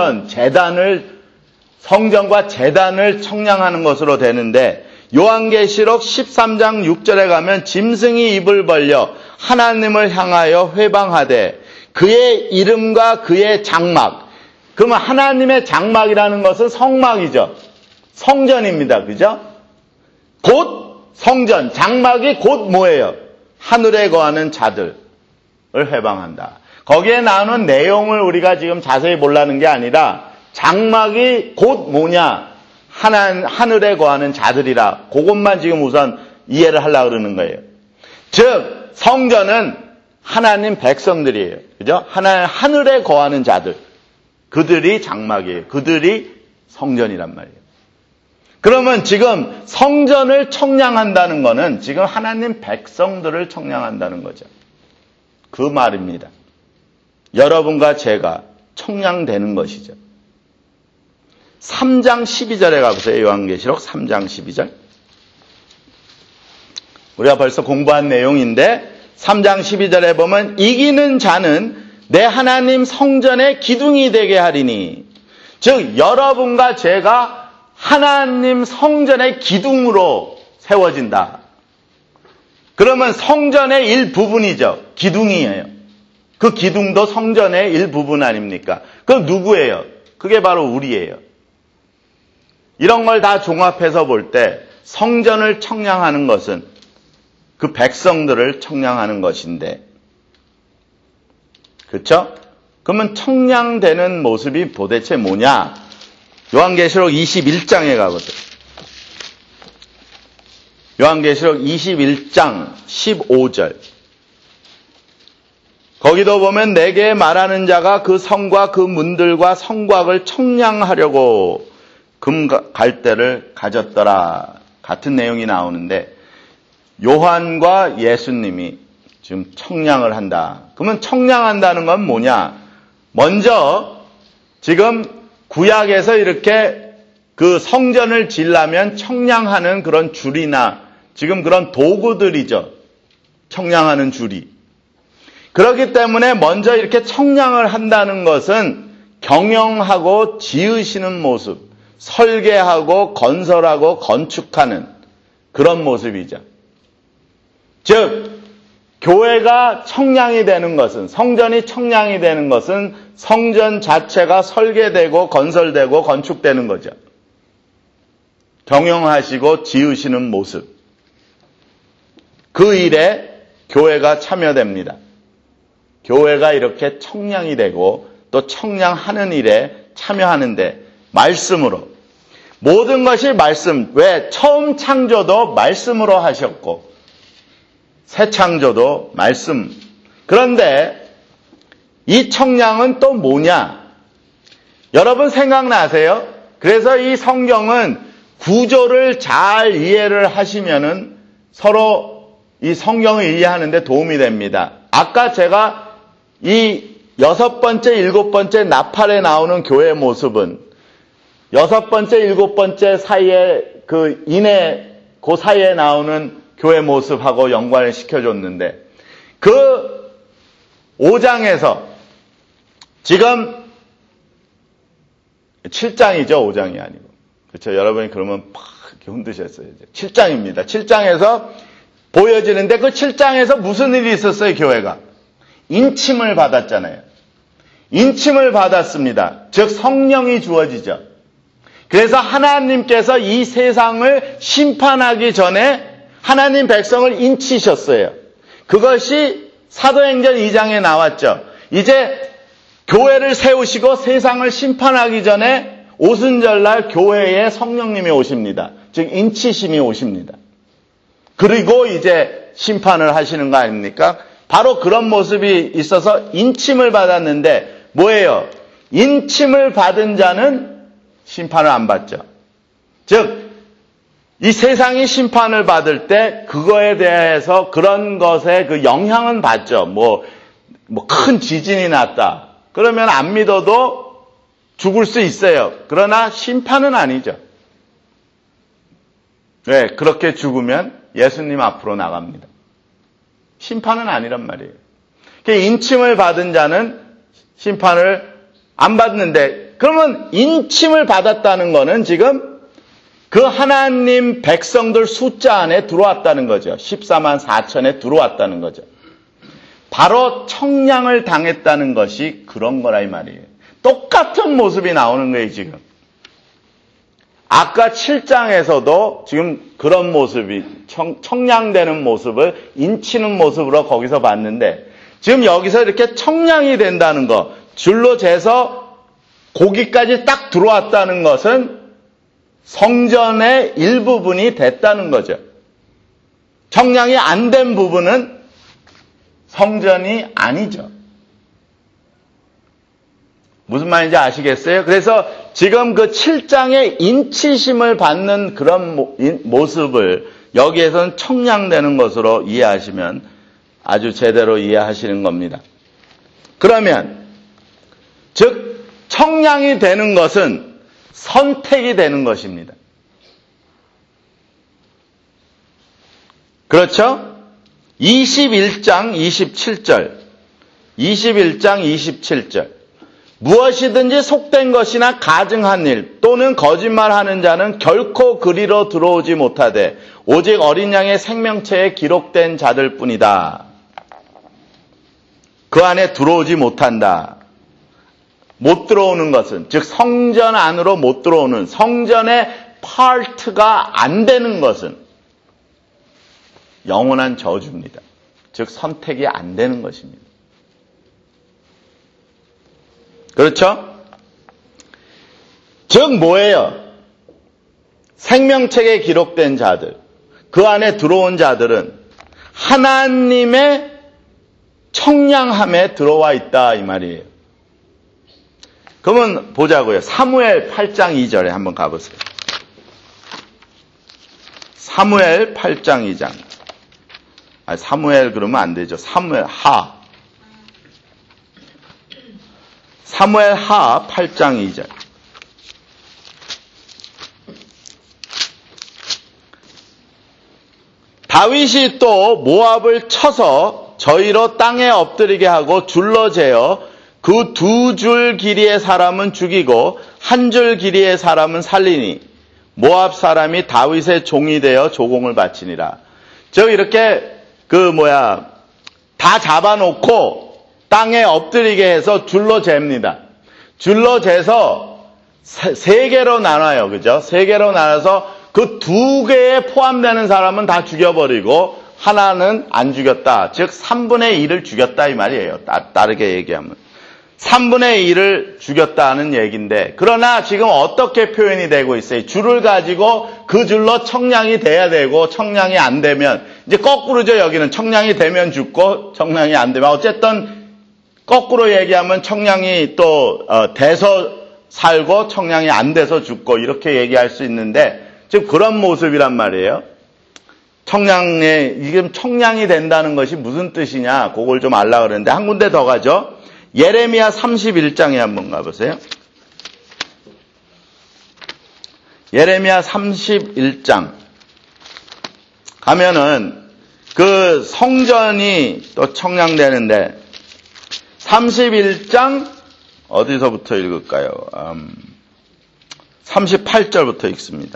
성전과 제단을 청량하는 것으로 되는데, 요한계시록 13장 6절에 가면 짐승이 입을 벌려 하나님을 향하여 회방하되 그의 이름과 그의 장막. 그러면 하나님의 장막이라는 것은 성막이죠. 성전입니다. 그죠? 곧 성전, 장막이 곧 뭐예요? 하늘에 거하는 자들을 회방한다. 거기에 나오는 내용을 우리가 지금 자세히 보려는 게 아니라 장막이 곧 뭐냐? 하늘에 거하는 자들이라. 그것만 지금 우선 이해를 하려고 그러는 거예요. 즉 성전은 하나님 백성들이에요. 그죠? 하늘에 거하는 자들. 그들이 장막이에요. 그들이 성전이란 말이에요. 그러면 지금 성전을 청량한다는 것은 지금 하나님 백성들을 청량한다는 거죠. 그 말입니다. 여러분과 제가 청량되는 것이죠. 3장 12절에 가보세요. 요한계시록 3장 12절. 우리가 벌써 공부한 내용인데 3장 12절에 보면 이기는 자는 내 하나님 성전의 기둥이 되게 하리니, 즉 여러분과 제가 하나님 성전의 기둥으로 세워진다. 그러면 성전의 일부분이죠. 기둥이에요. 그 기둥도 성전의 일부분 아닙니까? 그럼 누구예요? 그게 바로 우리예요. 이런 걸 다 종합해서 볼 때 성전을 청량하는 것은 그 백성들을 청량하는 것인데, 그렇죠? 그러면 청량되는 모습이 도대체 뭐냐? 요한계시록 21장에 가보세요. 요한계시록 21장 15절. 거기도 보면 내게 말하는 자가 그 성과 그 문들과 성곽을 청량하려고 금 갈대를 가졌더라. 같은 내용이 나오는데 요한과 예수님이 지금 청량을 한다. 그러면 청량한다는 건 뭐냐? 먼저 지금 구약에서 이렇게 그 성전을 지으려면 청량하는 그런 줄이나 지금 그런 도구들이죠. 청량하는 줄이. 그렇기 때문에 먼저 이렇게 청량을 한다는 것은 경영하고 지으시는 모습, 설계하고 건설하고 건축하는 그런 모습이죠. 즉 교회가 청량이 되는 것은, 성전이 청량이 되는 것은 성전 자체가 설계되고 건설되고 건축되는 거죠. 경영하시고 지으시는 모습. 그 일에 교회가 참여됩니다. 교회가 이렇게 청량이 되고 또 청량하는 일에 참여하는데 말씀으로. 모든 것이 말씀. 왜? 처음 창조도 말씀으로 하셨고 새 창조도 말씀. 그런데 이 청량은 또 뭐냐? 여러분 생각나세요? 그래서 이 성경은 구조를 잘 이해를 하시면은 서로 이 성경을 이해하는 데 도움이 됩니다. 아까 제가 이 6번째, 7번째 나팔에 나오는 교회의 모습은 6번째, 7번째 사이에 그 사이에 나오는 교회 모습하고 연관을 시켜줬는데 그 5장에서 지금 7장이죠, 5장이 아니고. 그렇죠? 여러분이 그러면 팍 이렇게 흔드셨어요. 7장입니다. 7장에서 보여지는데 그 7장에서 무슨 일이 있었어요, 교회가? 인침을 받았잖아요. 인침을 받았습니다. 즉 성령이 주어지죠. 그래서 하나님께서 이 세상을 심판하기 전에 하나님 백성을 인치셨어요. 그것이 사도행전 2장에 나왔죠. 이제 교회를 세우시고 세상을 심판하기 전에 오순절날 교회에 성령님이 오십니다. 즉 인치심이 오십니다. 그리고 이제 심판을 하시는 거 아닙니까? 바로 그런 모습이 있어서 인침을 받았는데 뭐예요? 인침을 받은 자는 심판을 안 받죠. 즉 이 세상이 심판을 받을 때 그거에 대해서 그런 것에 그 영향은 받죠. 뭐 큰 지진이 났다. 그러면 안 믿어도 죽을 수 있어요. 그러나 심판은 아니죠. 왜? 그렇게 죽으면 예수님 앞으로 나갑니다. 심판은 아니란 말이에요. 인침을 받은 자는 심판을 안 받는데, 그러면 인침을 받았다는 거는 지금 그 하나님 백성들 숫자 안에 들어왔다는 거죠. 14만 4천에 들어왔다는 거죠. 바로 청량을 당했다는 것이 그런 거라 이 말이에요. 똑같은 모습이 나오는 거예요, 지금. 아까 7장에서도 지금 그런 모습이 청량되는 모습을 인치는 모습으로 거기서 봤는데 지금 여기서 이렇게 청량이 된다는 거, 줄로 재서 고기까지 딱 들어왔다는 것은 성전의 일부분이 됐다는 거죠. 청량이 안 된 부분은 성전이 아니죠. 무슨 말인지 아시겠어요? 그래서 지금 그 7장의 인치심을 받는 그런 모습을 여기에서는 청량되는 것으로 이해하시면 아주 제대로 이해하시는 겁니다. 그러면 즉 청량이 되는 것은 선택이 되는 것입니다. 그렇죠? 21장 27절 21장 27절 무엇이든지 속된 것이나 가증한 일 또는 거짓말하는 자는 결코 그리로 들어오지 못하되 오직 어린 양의 생명체에 기록된 자들 뿐이다. 그 안에 들어오지 못한다. 못 들어오는 것은 즉 성전 안으로 못 들어오는 성전의 파트가 안 되는 것은 영원한 저주입니다. 즉 선택이 안 되는 것입니다. 그렇죠? 즉 뭐예요? 생명책에 기록된 자들, 그 안에 들어온 자들은 하나님의 청량함에 들어와 있다 이 말이에요. 그러면 보자고요. 사무엘 8장 2절에 한번 가보세요. 사무엘 8장 2장. 사무엘 그러면 안 되죠. 사무엘 하 8장 2절. 다윗이 또 모압을 쳐서 저희로 땅에 엎드리게 하고 줄로 재어 그 2줄 길이의 사람은 죽이고 1줄 길이의 사람은 살리니 모압 사람이 다윗의 종이 되어 조공을 바치니라. 즉 이렇게 다 잡아놓고 땅에 엎드리게 해서 줄로 잽니다. 줄로 재서 3개로 나눠요. 그죠? 3개로 나눠서 그 2개에 포함되는 사람은 다 죽여버리고 하나는 안 죽였다. 즉 3분의 1을 죽였다 이 말이에요. 다르게 얘기하면. 3분의 1을 죽였다는 얘기인데 그러나 지금 어떻게 표현이 되고 있어요? 줄을 가지고 그 줄로 청량이 돼야 되고 청량이 안 되면 이제 거꾸로죠. 여기는 청량이 되면 죽고 청량이 안 되면 어쨌든 거꾸로 얘기하면 청량이 또 돼서 살고 청량이 안 돼서 죽고 이렇게 얘기할 수 있는데 지금 그런 모습이란 말이에요. 지금 청량이 된다는 것이 무슨 뜻이냐 그걸 좀 알려고 그러는데 한 군데 더 가죠. 예레미야 31장에 한번 가보세요. 예레미야 31장 가면은 그 성전이 또 청량되는데 31장 어디서부터 읽을까요? 38절부터 읽습니다.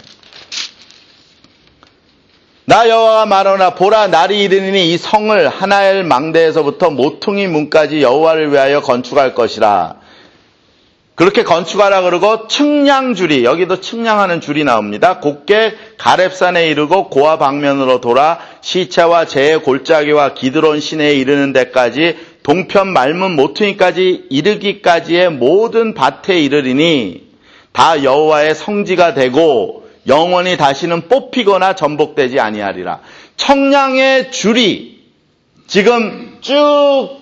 나 여호와가 말하노라 보라 날이 이르니 이 성을 하나엘 망대에서부터 모퉁이 문까지 여호와를 위하여 건축할 것이라. 그렇게 건축하라 그러고 측량줄이, 여기도 측량하는 줄이 나옵니다. 곧게 가렙산에 이르고 고아 방면으로 돌아 시체와 재의 골짜기와 기드론 시내에 이르는 데까지 동편 말문 모퉁이까지 이르기까지의 모든 밭에 이르리니 다 여호와의 성지가 되고 영원히 다시는 뽑히거나 전복되지 아니하리라. 청량의 줄이 지금 쭉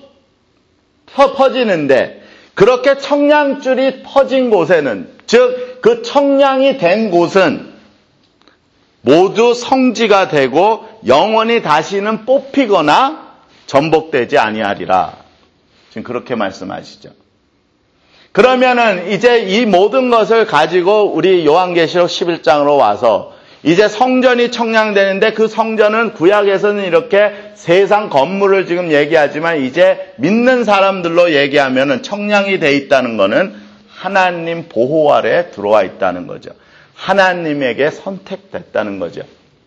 퍼지는데 그렇게 청량줄이 퍼진 곳에는, 즉 그 청량이 된 곳은 모두 성지가 되고 영원히 다시는 뽑히거나 전복되지 아니하리라. 지금 그렇게 말씀하시죠. 그러면은 이제 이 모든 것을 가지고 우리 요한계시록 11장으로 와서 이제 성전이 청량되는데 그 성전은 구약에서는 이렇게 세상 건물을 지금 얘기하지만 이제 믿는 사람들로 얘기하면은 청량이 돼 있다는 거는 하나님 보호 아래 들어와 있다는 거죠. 하나님에게 선택됐다는 거죠.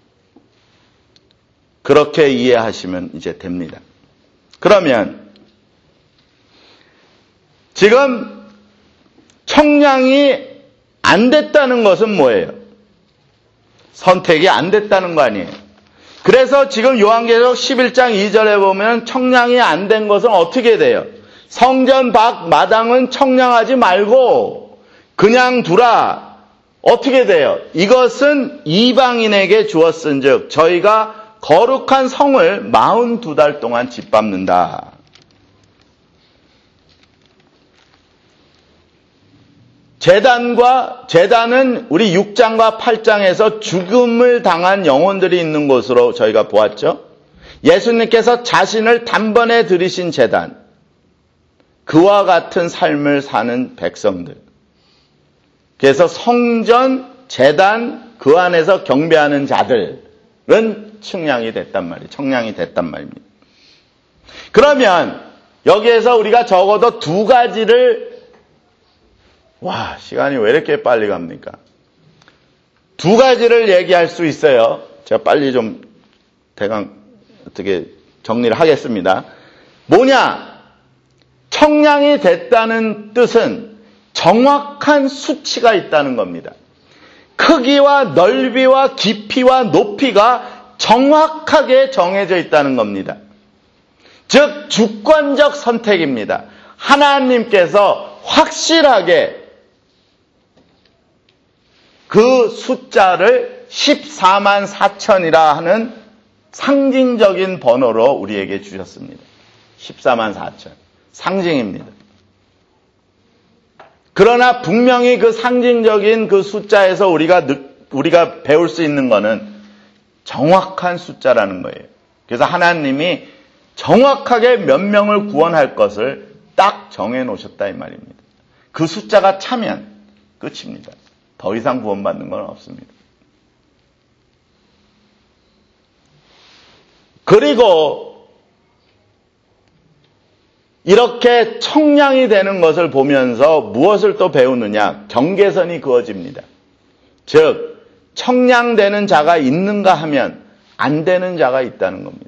그렇게 이해하시면 이제 됩니다. 그러면 지금 청량이 안 됐다는 것은 뭐예요? 선택이 안 됐다는 거 아니에요. 그래서 지금 요한계시록 11장 2절에 보면 청량이 안 된 것은 어떻게 돼요? 성전 밖 마당은 청량하지 말고 그냥 두라. 어떻게 돼요? 이것은 이방인에게 주었은즉 저희가 거룩한 성을 42달 동안 짓밟는다. 제단은 우리 6장과 8장에서 죽음을 당한 영혼들이 있는 곳으로 저희가 보았죠. 예수님께서 자신을 단번에 들이신 제단, 그와 같은 삶을 사는 백성들. 그래서 성전, 제단, 그 안에서 경배하는 자들은 청량이 됐단 말입니다. 그러면 여기에서 우리가 적어도 두 가지를, 시간이 왜 이렇게 빨리 갑니까? 두 가지를 얘기할 수 있어요. 제가 빨리 좀 대강 어떻게 정리를 하겠습니다. 뭐냐? 청량이 됐다는 뜻은 정확한 수치가 있다는 겁니다. 크기와 넓이와 깊이와 높이가 정확하게 정해져 있다는 겁니다. 즉 주권적 선택입니다. 하나님께서 확실하게 그 숫자를 14만 4천이라 하는 상징적인 번호로 우리에게 주셨습니다. 14만 4천. 상징입니다. 그러나 분명히 그 상징적인 그 숫자에서 우리가 배울 수 있는 거는 정확한 숫자라는 거예요. 그래서 하나님이 정확하게 몇 명을 구원할 것을 딱 정해 놓으셨다 이 말입니다. 그 숫자가 차면 끝입니다. 더 이상 구원받는 건 없습니다. 그리고 이렇게 청량이 되는 것을 보면서 무엇을 또 배우느냐? 경계선이 그어집니다. 즉 청량되는 자가 있는가 하면 안 되는 자가 있다는 겁니다.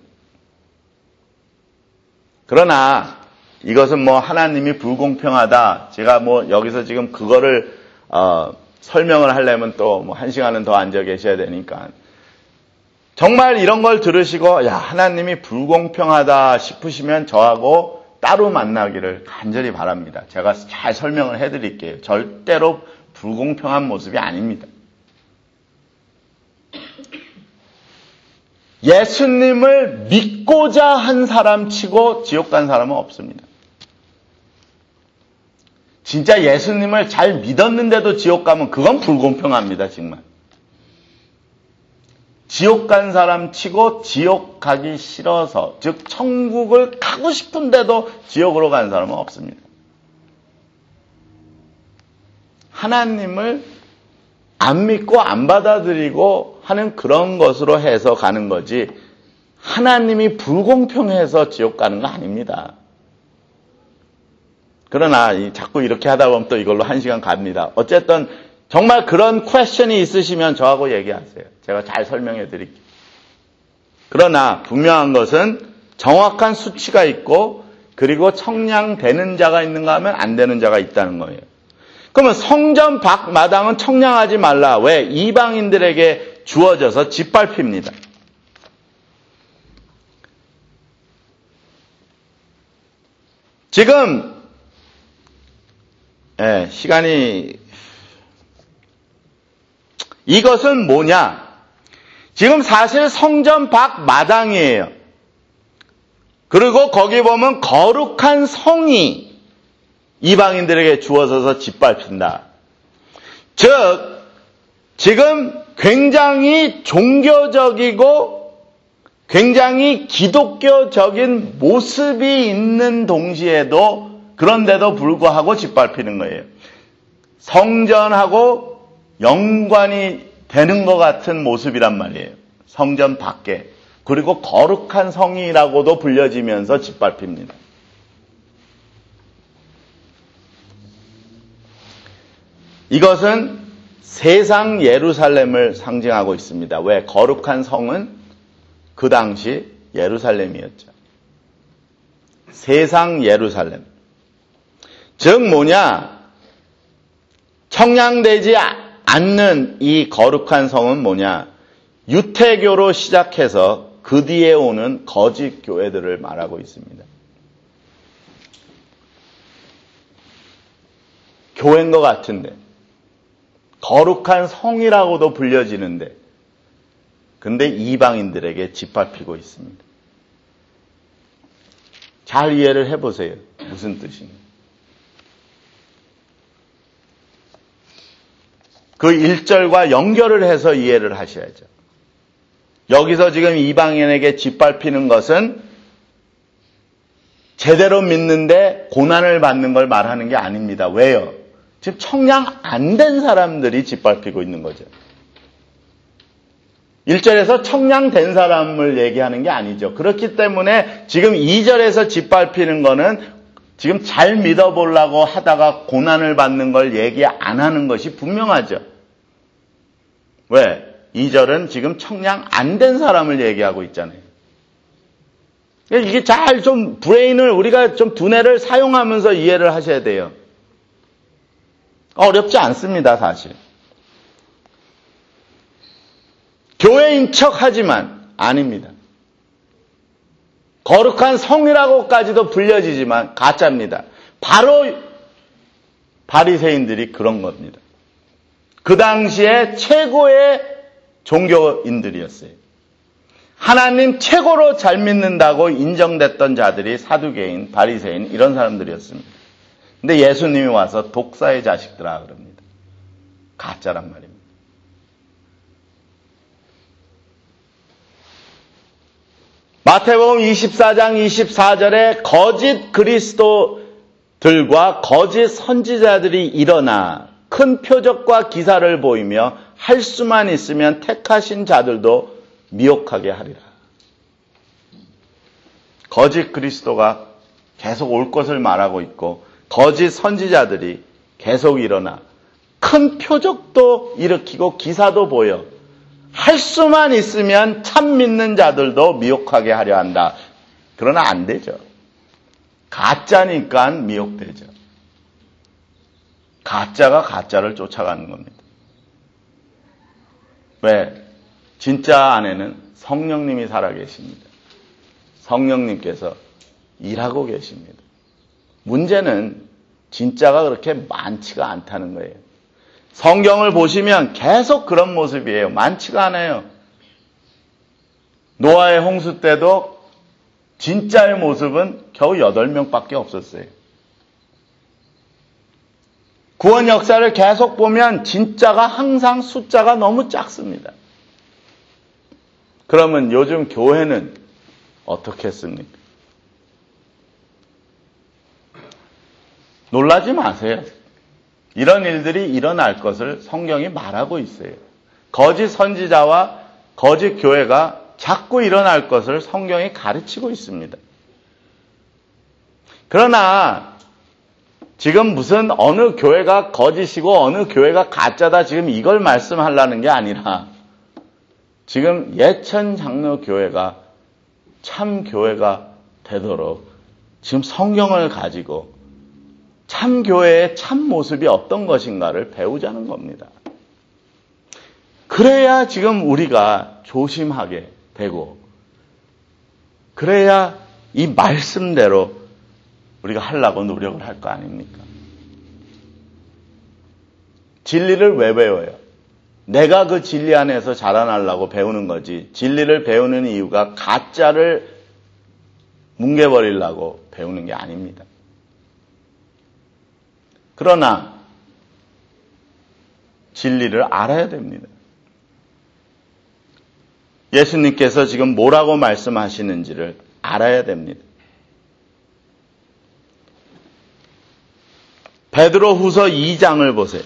그러나 이것은 하나님이 불공평하다. 제가 여기서 지금 그거를 설명을 하려면 또 1시간은 더 앉아 계셔야 되니까. 정말 이런 걸 들으시고 하나님이 불공평하다 싶으시면 저하고 따로 만나기를 간절히 바랍니다. 제가 잘 설명을 해드릴게요. 절대로 불공평한 모습이 아닙니다. 예수님을 믿고자 한 사람 치고 지옥 간 사람은 없습니다. 진짜 예수님을 잘 믿었는데도 지옥 가면 그건 불공평합니다. 정말. 지옥 간 사람 치고 지옥 가기 싫어서, 즉 천국을 가고 싶은데도 지옥으로 간 사람은 없습니다. 하나님을 안 믿고 안 받아들이고 하는 그런 것으로 해서 가는 거지, 하나님이 불공평해서 지옥 가는 거 아닙니다. 그러나 자꾸 이렇게 하다 보면 또 이걸로 1시간 갑니다. 어쨌든 정말 그런 퀘스천이 있으시면 저하고 얘기하세요. 제가 잘 설명해 드릴게요. 그러나 분명한 것은 정확한 수치가 있고 그리고 청량되는 자가 있는가 하면 안 되는 자가 있다는 거예요. 그러면 성전 밖 마당은 청량하지 말라. 왜? 이방인들에게 주어져서 짓밟힙니다. 지금 시간이 이것은 뭐냐? 지금 사실 성전 밖 마당이에요. 그리고 거기 보면 거룩한 성이 이방인들에게 주어져서 짓밟힌다. 즉 지금 굉장히 종교적이고 굉장히 기독교적인 모습이 있는 동시에도 그런데도 불구하고 짓밟히는 거예요. 성전하고 연관이 되는 것 같은 모습이란 말이에요. 성전 밖에. 그리고 거룩한 성이라고도 불려지면서 짓밟힙니다. 이것은 세상 예루살렘을 상징하고 있습니다. 왜? 거룩한 성은 그 당시 예루살렘이었죠. 세상 예루살렘. 즉 뭐냐? 청량되지 않는 이 거룩한 성은 뭐냐? 유태교로 시작해서 그 뒤에 오는 거짓 교회들을 말하고 있습니다. 교회인 것 같은데, 거룩한 성이라고도 불려지는데, 근데 이방인들에게 짓밟히고 있습니다. 잘 이해를 해보세요. 무슨 뜻인가? 그 1절과 연결을 해서 이해를 하셔야죠. 여기서 지금 이방인에게 짓밟히는 것은 제대로 믿는데 고난을 받는 걸 말하는 게 아닙니다. 왜요? 지금 청량 안 된 사람들이 짓밟히고 있는 거죠. 1절에서 청량된 사람을 얘기하는 게 아니죠. 그렇기 때문에 지금 2절에서 짓밟히는 거는 지금 잘 믿어보려고 하다가 고난을 받는 걸 얘기 안 하는 것이 분명하죠. 왜? 2절은 지금 청량 안 된 사람을 얘기하고 있잖아요. 이게 잘 좀 브레인을 우리가 좀 두뇌를 사용하면서 이해를 하셔야 돼요. 어렵지 않습니다, 사실. 교회인 척 하지만 아닙니다. 거룩한 성이라고까지도 불려지지만 가짜입니다. 바로 바리새인들이 그런 겁니다. 그 당시에 최고의 종교인들이었어요. 하나님 최고로 잘 믿는다고 인정됐던 자들이 사두개인, 바리새인 이런 사람들이었습니다. 근데 예수님이 와서 독사의 자식들아 그럽니다. 가짜란 말입니다. 마태복음 24장 24절에 거짓 그리스도들과 거짓 선지자들이 일어나 큰 표적과 기사를 보이며 할 수만 있으면 택하신 자들도 미혹하게 하리라. 거짓 그리스도가 계속 올 것을 말하고 있고 거짓 선지자들이 계속 일어나 큰 표적도 일으키고 기사도 보여 할 수만 있으면 참 믿는 자들도 미혹하게 하려 한다. 그러나 안 되죠. 가짜니까 미혹되죠. 가짜가 가짜를 쫓아가는 겁니다. 왜? 진짜 안에는 성령님이 살아계십니다. 성령님께서 일하고 계십니다. 문제는 진짜가 그렇게 많지가 않다는 거예요. 성경을 보시면 계속 그런 모습이에요. 많지가 않아요. 노아의 홍수 때도 진짜의 모습은 겨우 8명밖에 없었어요. 구원 역사를 계속 보면 진짜가 항상 숫자가 너무 작습니다. 그러면 요즘 교회는 어떻게 했습니까? 놀라지 마세요. 이런 일들이 일어날 것을 성경이 말하고 있어요. 거짓 선지자와 거짓 교회가 자꾸 일어날 것을 성경이 가르치고 있습니다. 그러나 지금 무슨 어느 교회가 거짓이고 어느 교회가 가짜다 지금 이걸 말씀하려는 게 아니라 지금 예천 장로교회가 참 교회가 되도록 지금 성경을 가지고 참 교회의 참 모습이 어떤 것인가를 배우자는 겁니다. 그래야 지금 우리가 조심하게 되고 그래야 이 말씀대로 우리가 하려고 노력을 할 거 아닙니까? 진리를 왜 배워요? 내가 그 진리 안에서 자라나려고 배우는 거지. 진리를 배우는 이유가 가짜를 뭉개버리려고 배우는 게 아닙니다. 그러나 진리를 알아야 됩니다. 예수님께서 지금 뭐라고 말씀하시는지를 알아야 됩니다. 베드로후서 2장을 보세요.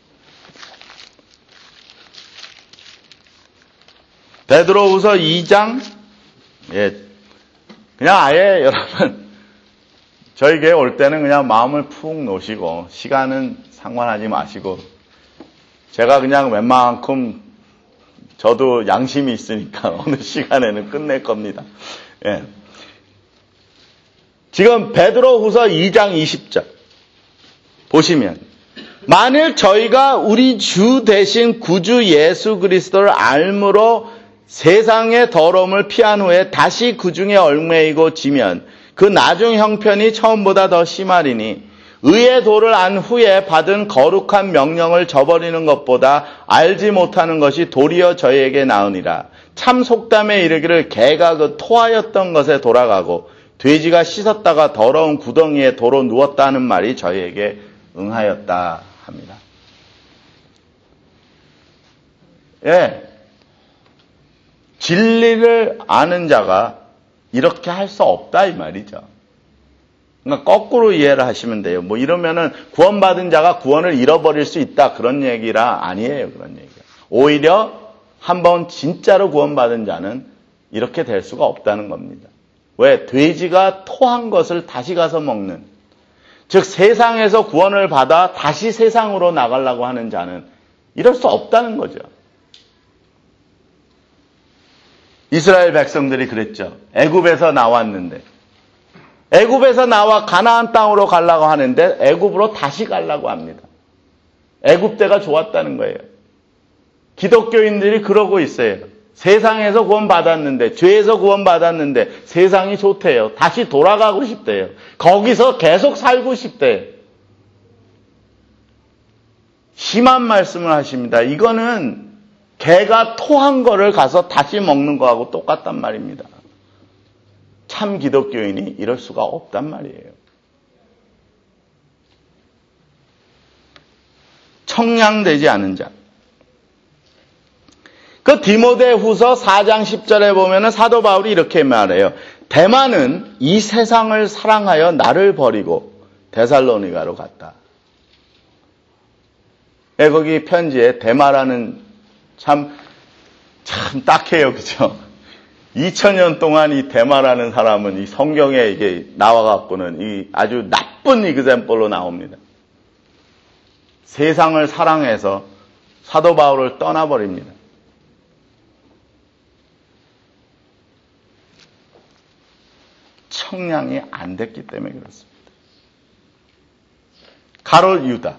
베드로후서 2장, 그냥 아예 여러분, 저희 교회 올 때는 그냥 마음을 푹 놓으시고, 시간은 상관하지 마시고, 제가 그냥 웬만큼, 저도 양심이 있으니까 어느 시간에는 끝낼 겁니다. 예. 지금 베드로후서 2장 20절, 보시면, 만일 저희가 우리 주 대신 구주 예수 그리스도를 알므로 세상의 더러움을 피한 후에 다시 그 중에 얽매이고 지면 그 나중 형편이 처음보다 더 심하리니 의의 도를 안 후에 받은 거룩한 명령을 저버리는 것보다 알지 못하는 것이 도리어 저희에게 나으니라. 참 속담에 이르기를 개가 그 토하였던 것에 돌아가고 돼지가 씻었다가 더러운 구덩이에 도로 누웠다 하는 말이 저희에게 응하였다 합니다. 예. 진리를 아는 자가 이렇게 할 수 없다 이 말이죠. 그러니까 거꾸로 이해를 하시면 돼요. 뭐 이러면은 구원받은 자가 구원을 잃어버릴 수 있다 그런 얘기라 아니에요. 그런 얘기가. 오히려 한번 진짜로 구원받은 자는 이렇게 될 수가 없다는 겁니다. 왜? 돼지가 토한 것을 다시 가서 먹는, 즉 세상에서 구원을 받아 다시 세상으로 나가려고 하는 자는 이럴 수 없다는 거죠. 이스라엘 백성들이 그랬죠. 애굽에서 나왔는데 애굽에서 나와 가나안 땅으로 가려고 하는데 애굽으로 다시 가려고 합니다. 애굽 때가 좋았다는 거예요. 기독교인들이 그러고 있어요. 세상에서 구원받았는데, 죄에서 구원받았는데 세상이 좋대요. 다시 돌아가고 싶대요. 거기서 계속 살고 싶대요. 심한 말씀을 하십니다. 이거는 개가 토한 거를 가서 다시 먹는 거하고 똑같단 말입니다. 참 기독교인이 이럴 수가 없단 말이에요. 청량되지 않은 자. 그 디모데후서 4장 10절에 보면은 사도 바울이 이렇게 말해요. 데마는 이 세상을 사랑하여 나를 버리고 데살로니가로 갔다. 예, 거기 편지에 데마라는 참 딱해요. 그죠? 2000년 동안 이 데마라는 사람은 이 성경에 이게 나와갖고는 이 아주 나쁜 이그젬플로 나옵니다. 세상을 사랑해서 사도 바울을 떠나버립니다. 청량이 안 됐기 때문에 그렇습니다. 가롯 유다.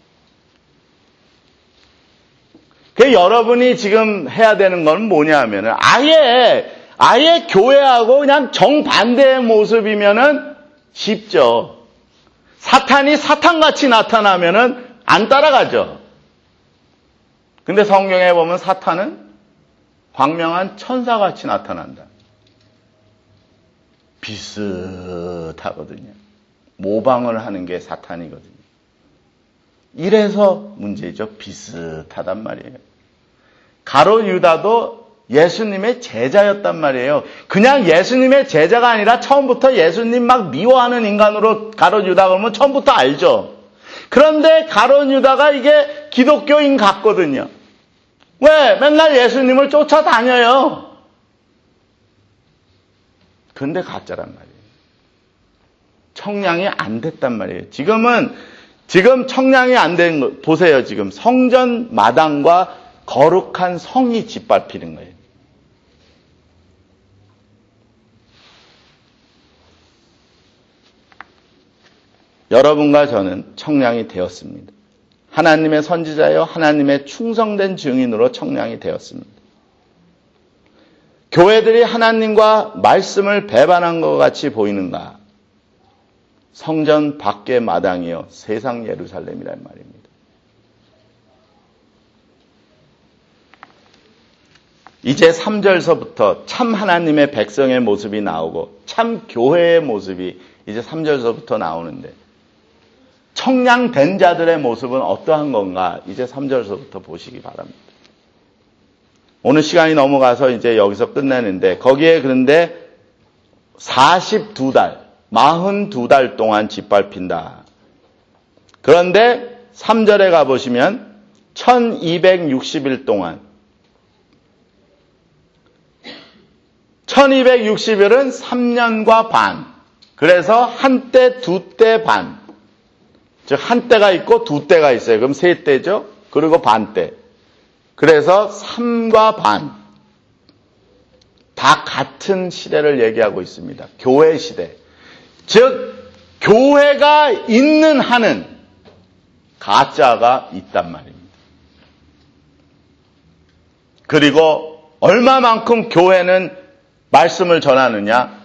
그 여러분이 지금 해야 되는 건 뭐냐 하면은 아예 교회하고 그냥 정반대의 모습이면은 쉽죠. 사탄이 사탄같이 나타나면은 안 따라가죠. 근데 성경에 보면 사탄은 광명한 천사같이 나타난다. 비슷하거든요. 모방을 하는 게 사탄이거든요. 이래서 문제죠. 비슷하단 말이에요. 가롯 유다도 예수님의 제자였단 말이에요. 그냥 예수님의 제자가 아니라 처음부터 예수님 막 미워하는 인간으로 가롯 유다 그러면 처음부터 알죠. 그런데 가롯 유다가 이게 기독교인 같거든요. 왜? 맨날 예수님을 쫓아다녀요. 근데 가짜란 말이에요. 청량이 안 됐단 말이에요. 지금 청량이 안 된 거, 보세요. 지금 성전 마당과 거룩한 성이 짓밟히는 거예요. 여러분과 저는 청량이 되었습니다. 하나님의 선지자여 하나님의 충성된 증인으로 청량이 되었습니다. 교회들이 하나님과 말씀을 배반한 것 같이 보이는가? 성전 밖의 마당이요 세상 예루살렘이란 말입니다. 이제 3절서부터 참 하나님의 백성의 모습이 나오고 참 교회의 모습이 이제 3절서부터 나오는데 청량된 자들의 모습은 어떠한 건가? 이제 3절서부터 보시기 바랍니다. 오늘 시간이 넘어가서 이제 여기서 끝내는데 거기에 그런데 42달, 42달 동안 짓밟힌다. 그런데 3절에 가보시면 1260일 동안 1260일은 3년과 반. 그래서 한때, 두때 반. 즉, 한 때가 있고 두 때가 있어요. 그럼 세 때죠? 그리고 반 때. 그래서 3과 반. 다 같은 시대를 얘기하고 있습니다. 교회 시대. 즉, 교회가 있는 한은 가짜가 있단 말입니다. 그리고 얼마만큼 교회는 말씀을 전하느냐?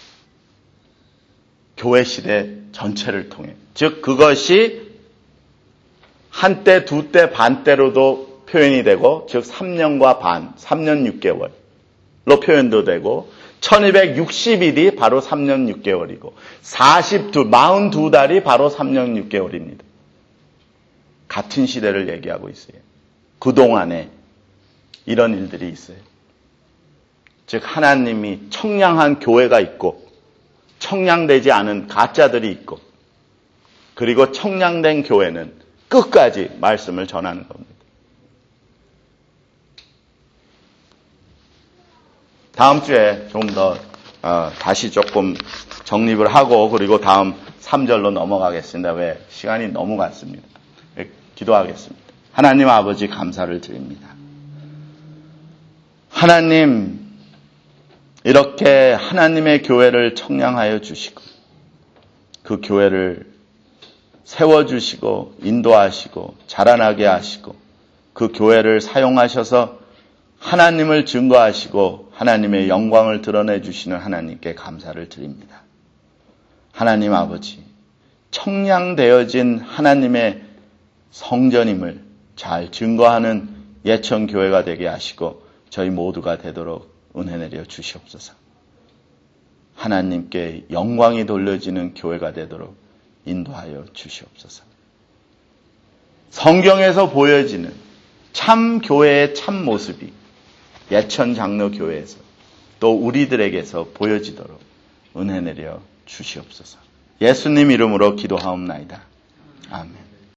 교회 시대 전체를 통해. 즉 그것이 한때, 두때, 반때로도 표현이 되고 즉 3년과 반, 3년 6개월로 표현도 되고 1260일이 바로 3년 6개월이고 42달이 바로 3년 6개월입니다. 같은 시대를 얘기하고 있어요. 그동안에 이런 일들이 있어요. 즉 하나님이 청량한 교회가 있고 청량되지 않은 가짜들이 있고 그리고 청량된 교회는 끝까지 말씀을 전하는 겁니다. 다음 주에 좀 더 다시 조금 정립을 하고 그리고 다음 3절로 넘어가겠습니다. 왜? 시간이 너무 갔습니다. 기도하겠습니다. 하나님 아버지 감사를 드립니다. 하나님 이렇게 하나님의 교회를 청량하여 주시고 그 교회를 세워주시고 인도하시고 자라나게 하시고 그 교회를 사용하셔서 하나님을 증거하시고 하나님의 영광을 드러내 주시는 하나님께 감사를 드립니다. 하나님 아버지 청량되어진 하나님의 성전임을 잘 증거하는 예천교회가 되게 하시고 저희 모두가 되도록 은혜 내려 주시옵소서. 하나님께 영광이 돌려지는 교회가 되도록 인도하여 주시옵소서. 성경에서 보여지는 참 교회의 참 모습이 예천 장로교회에서 또 우리들에게서 보여지도록 은혜 내려 주시옵소서. 예수님 이름으로 기도하옵나이다. 아멘.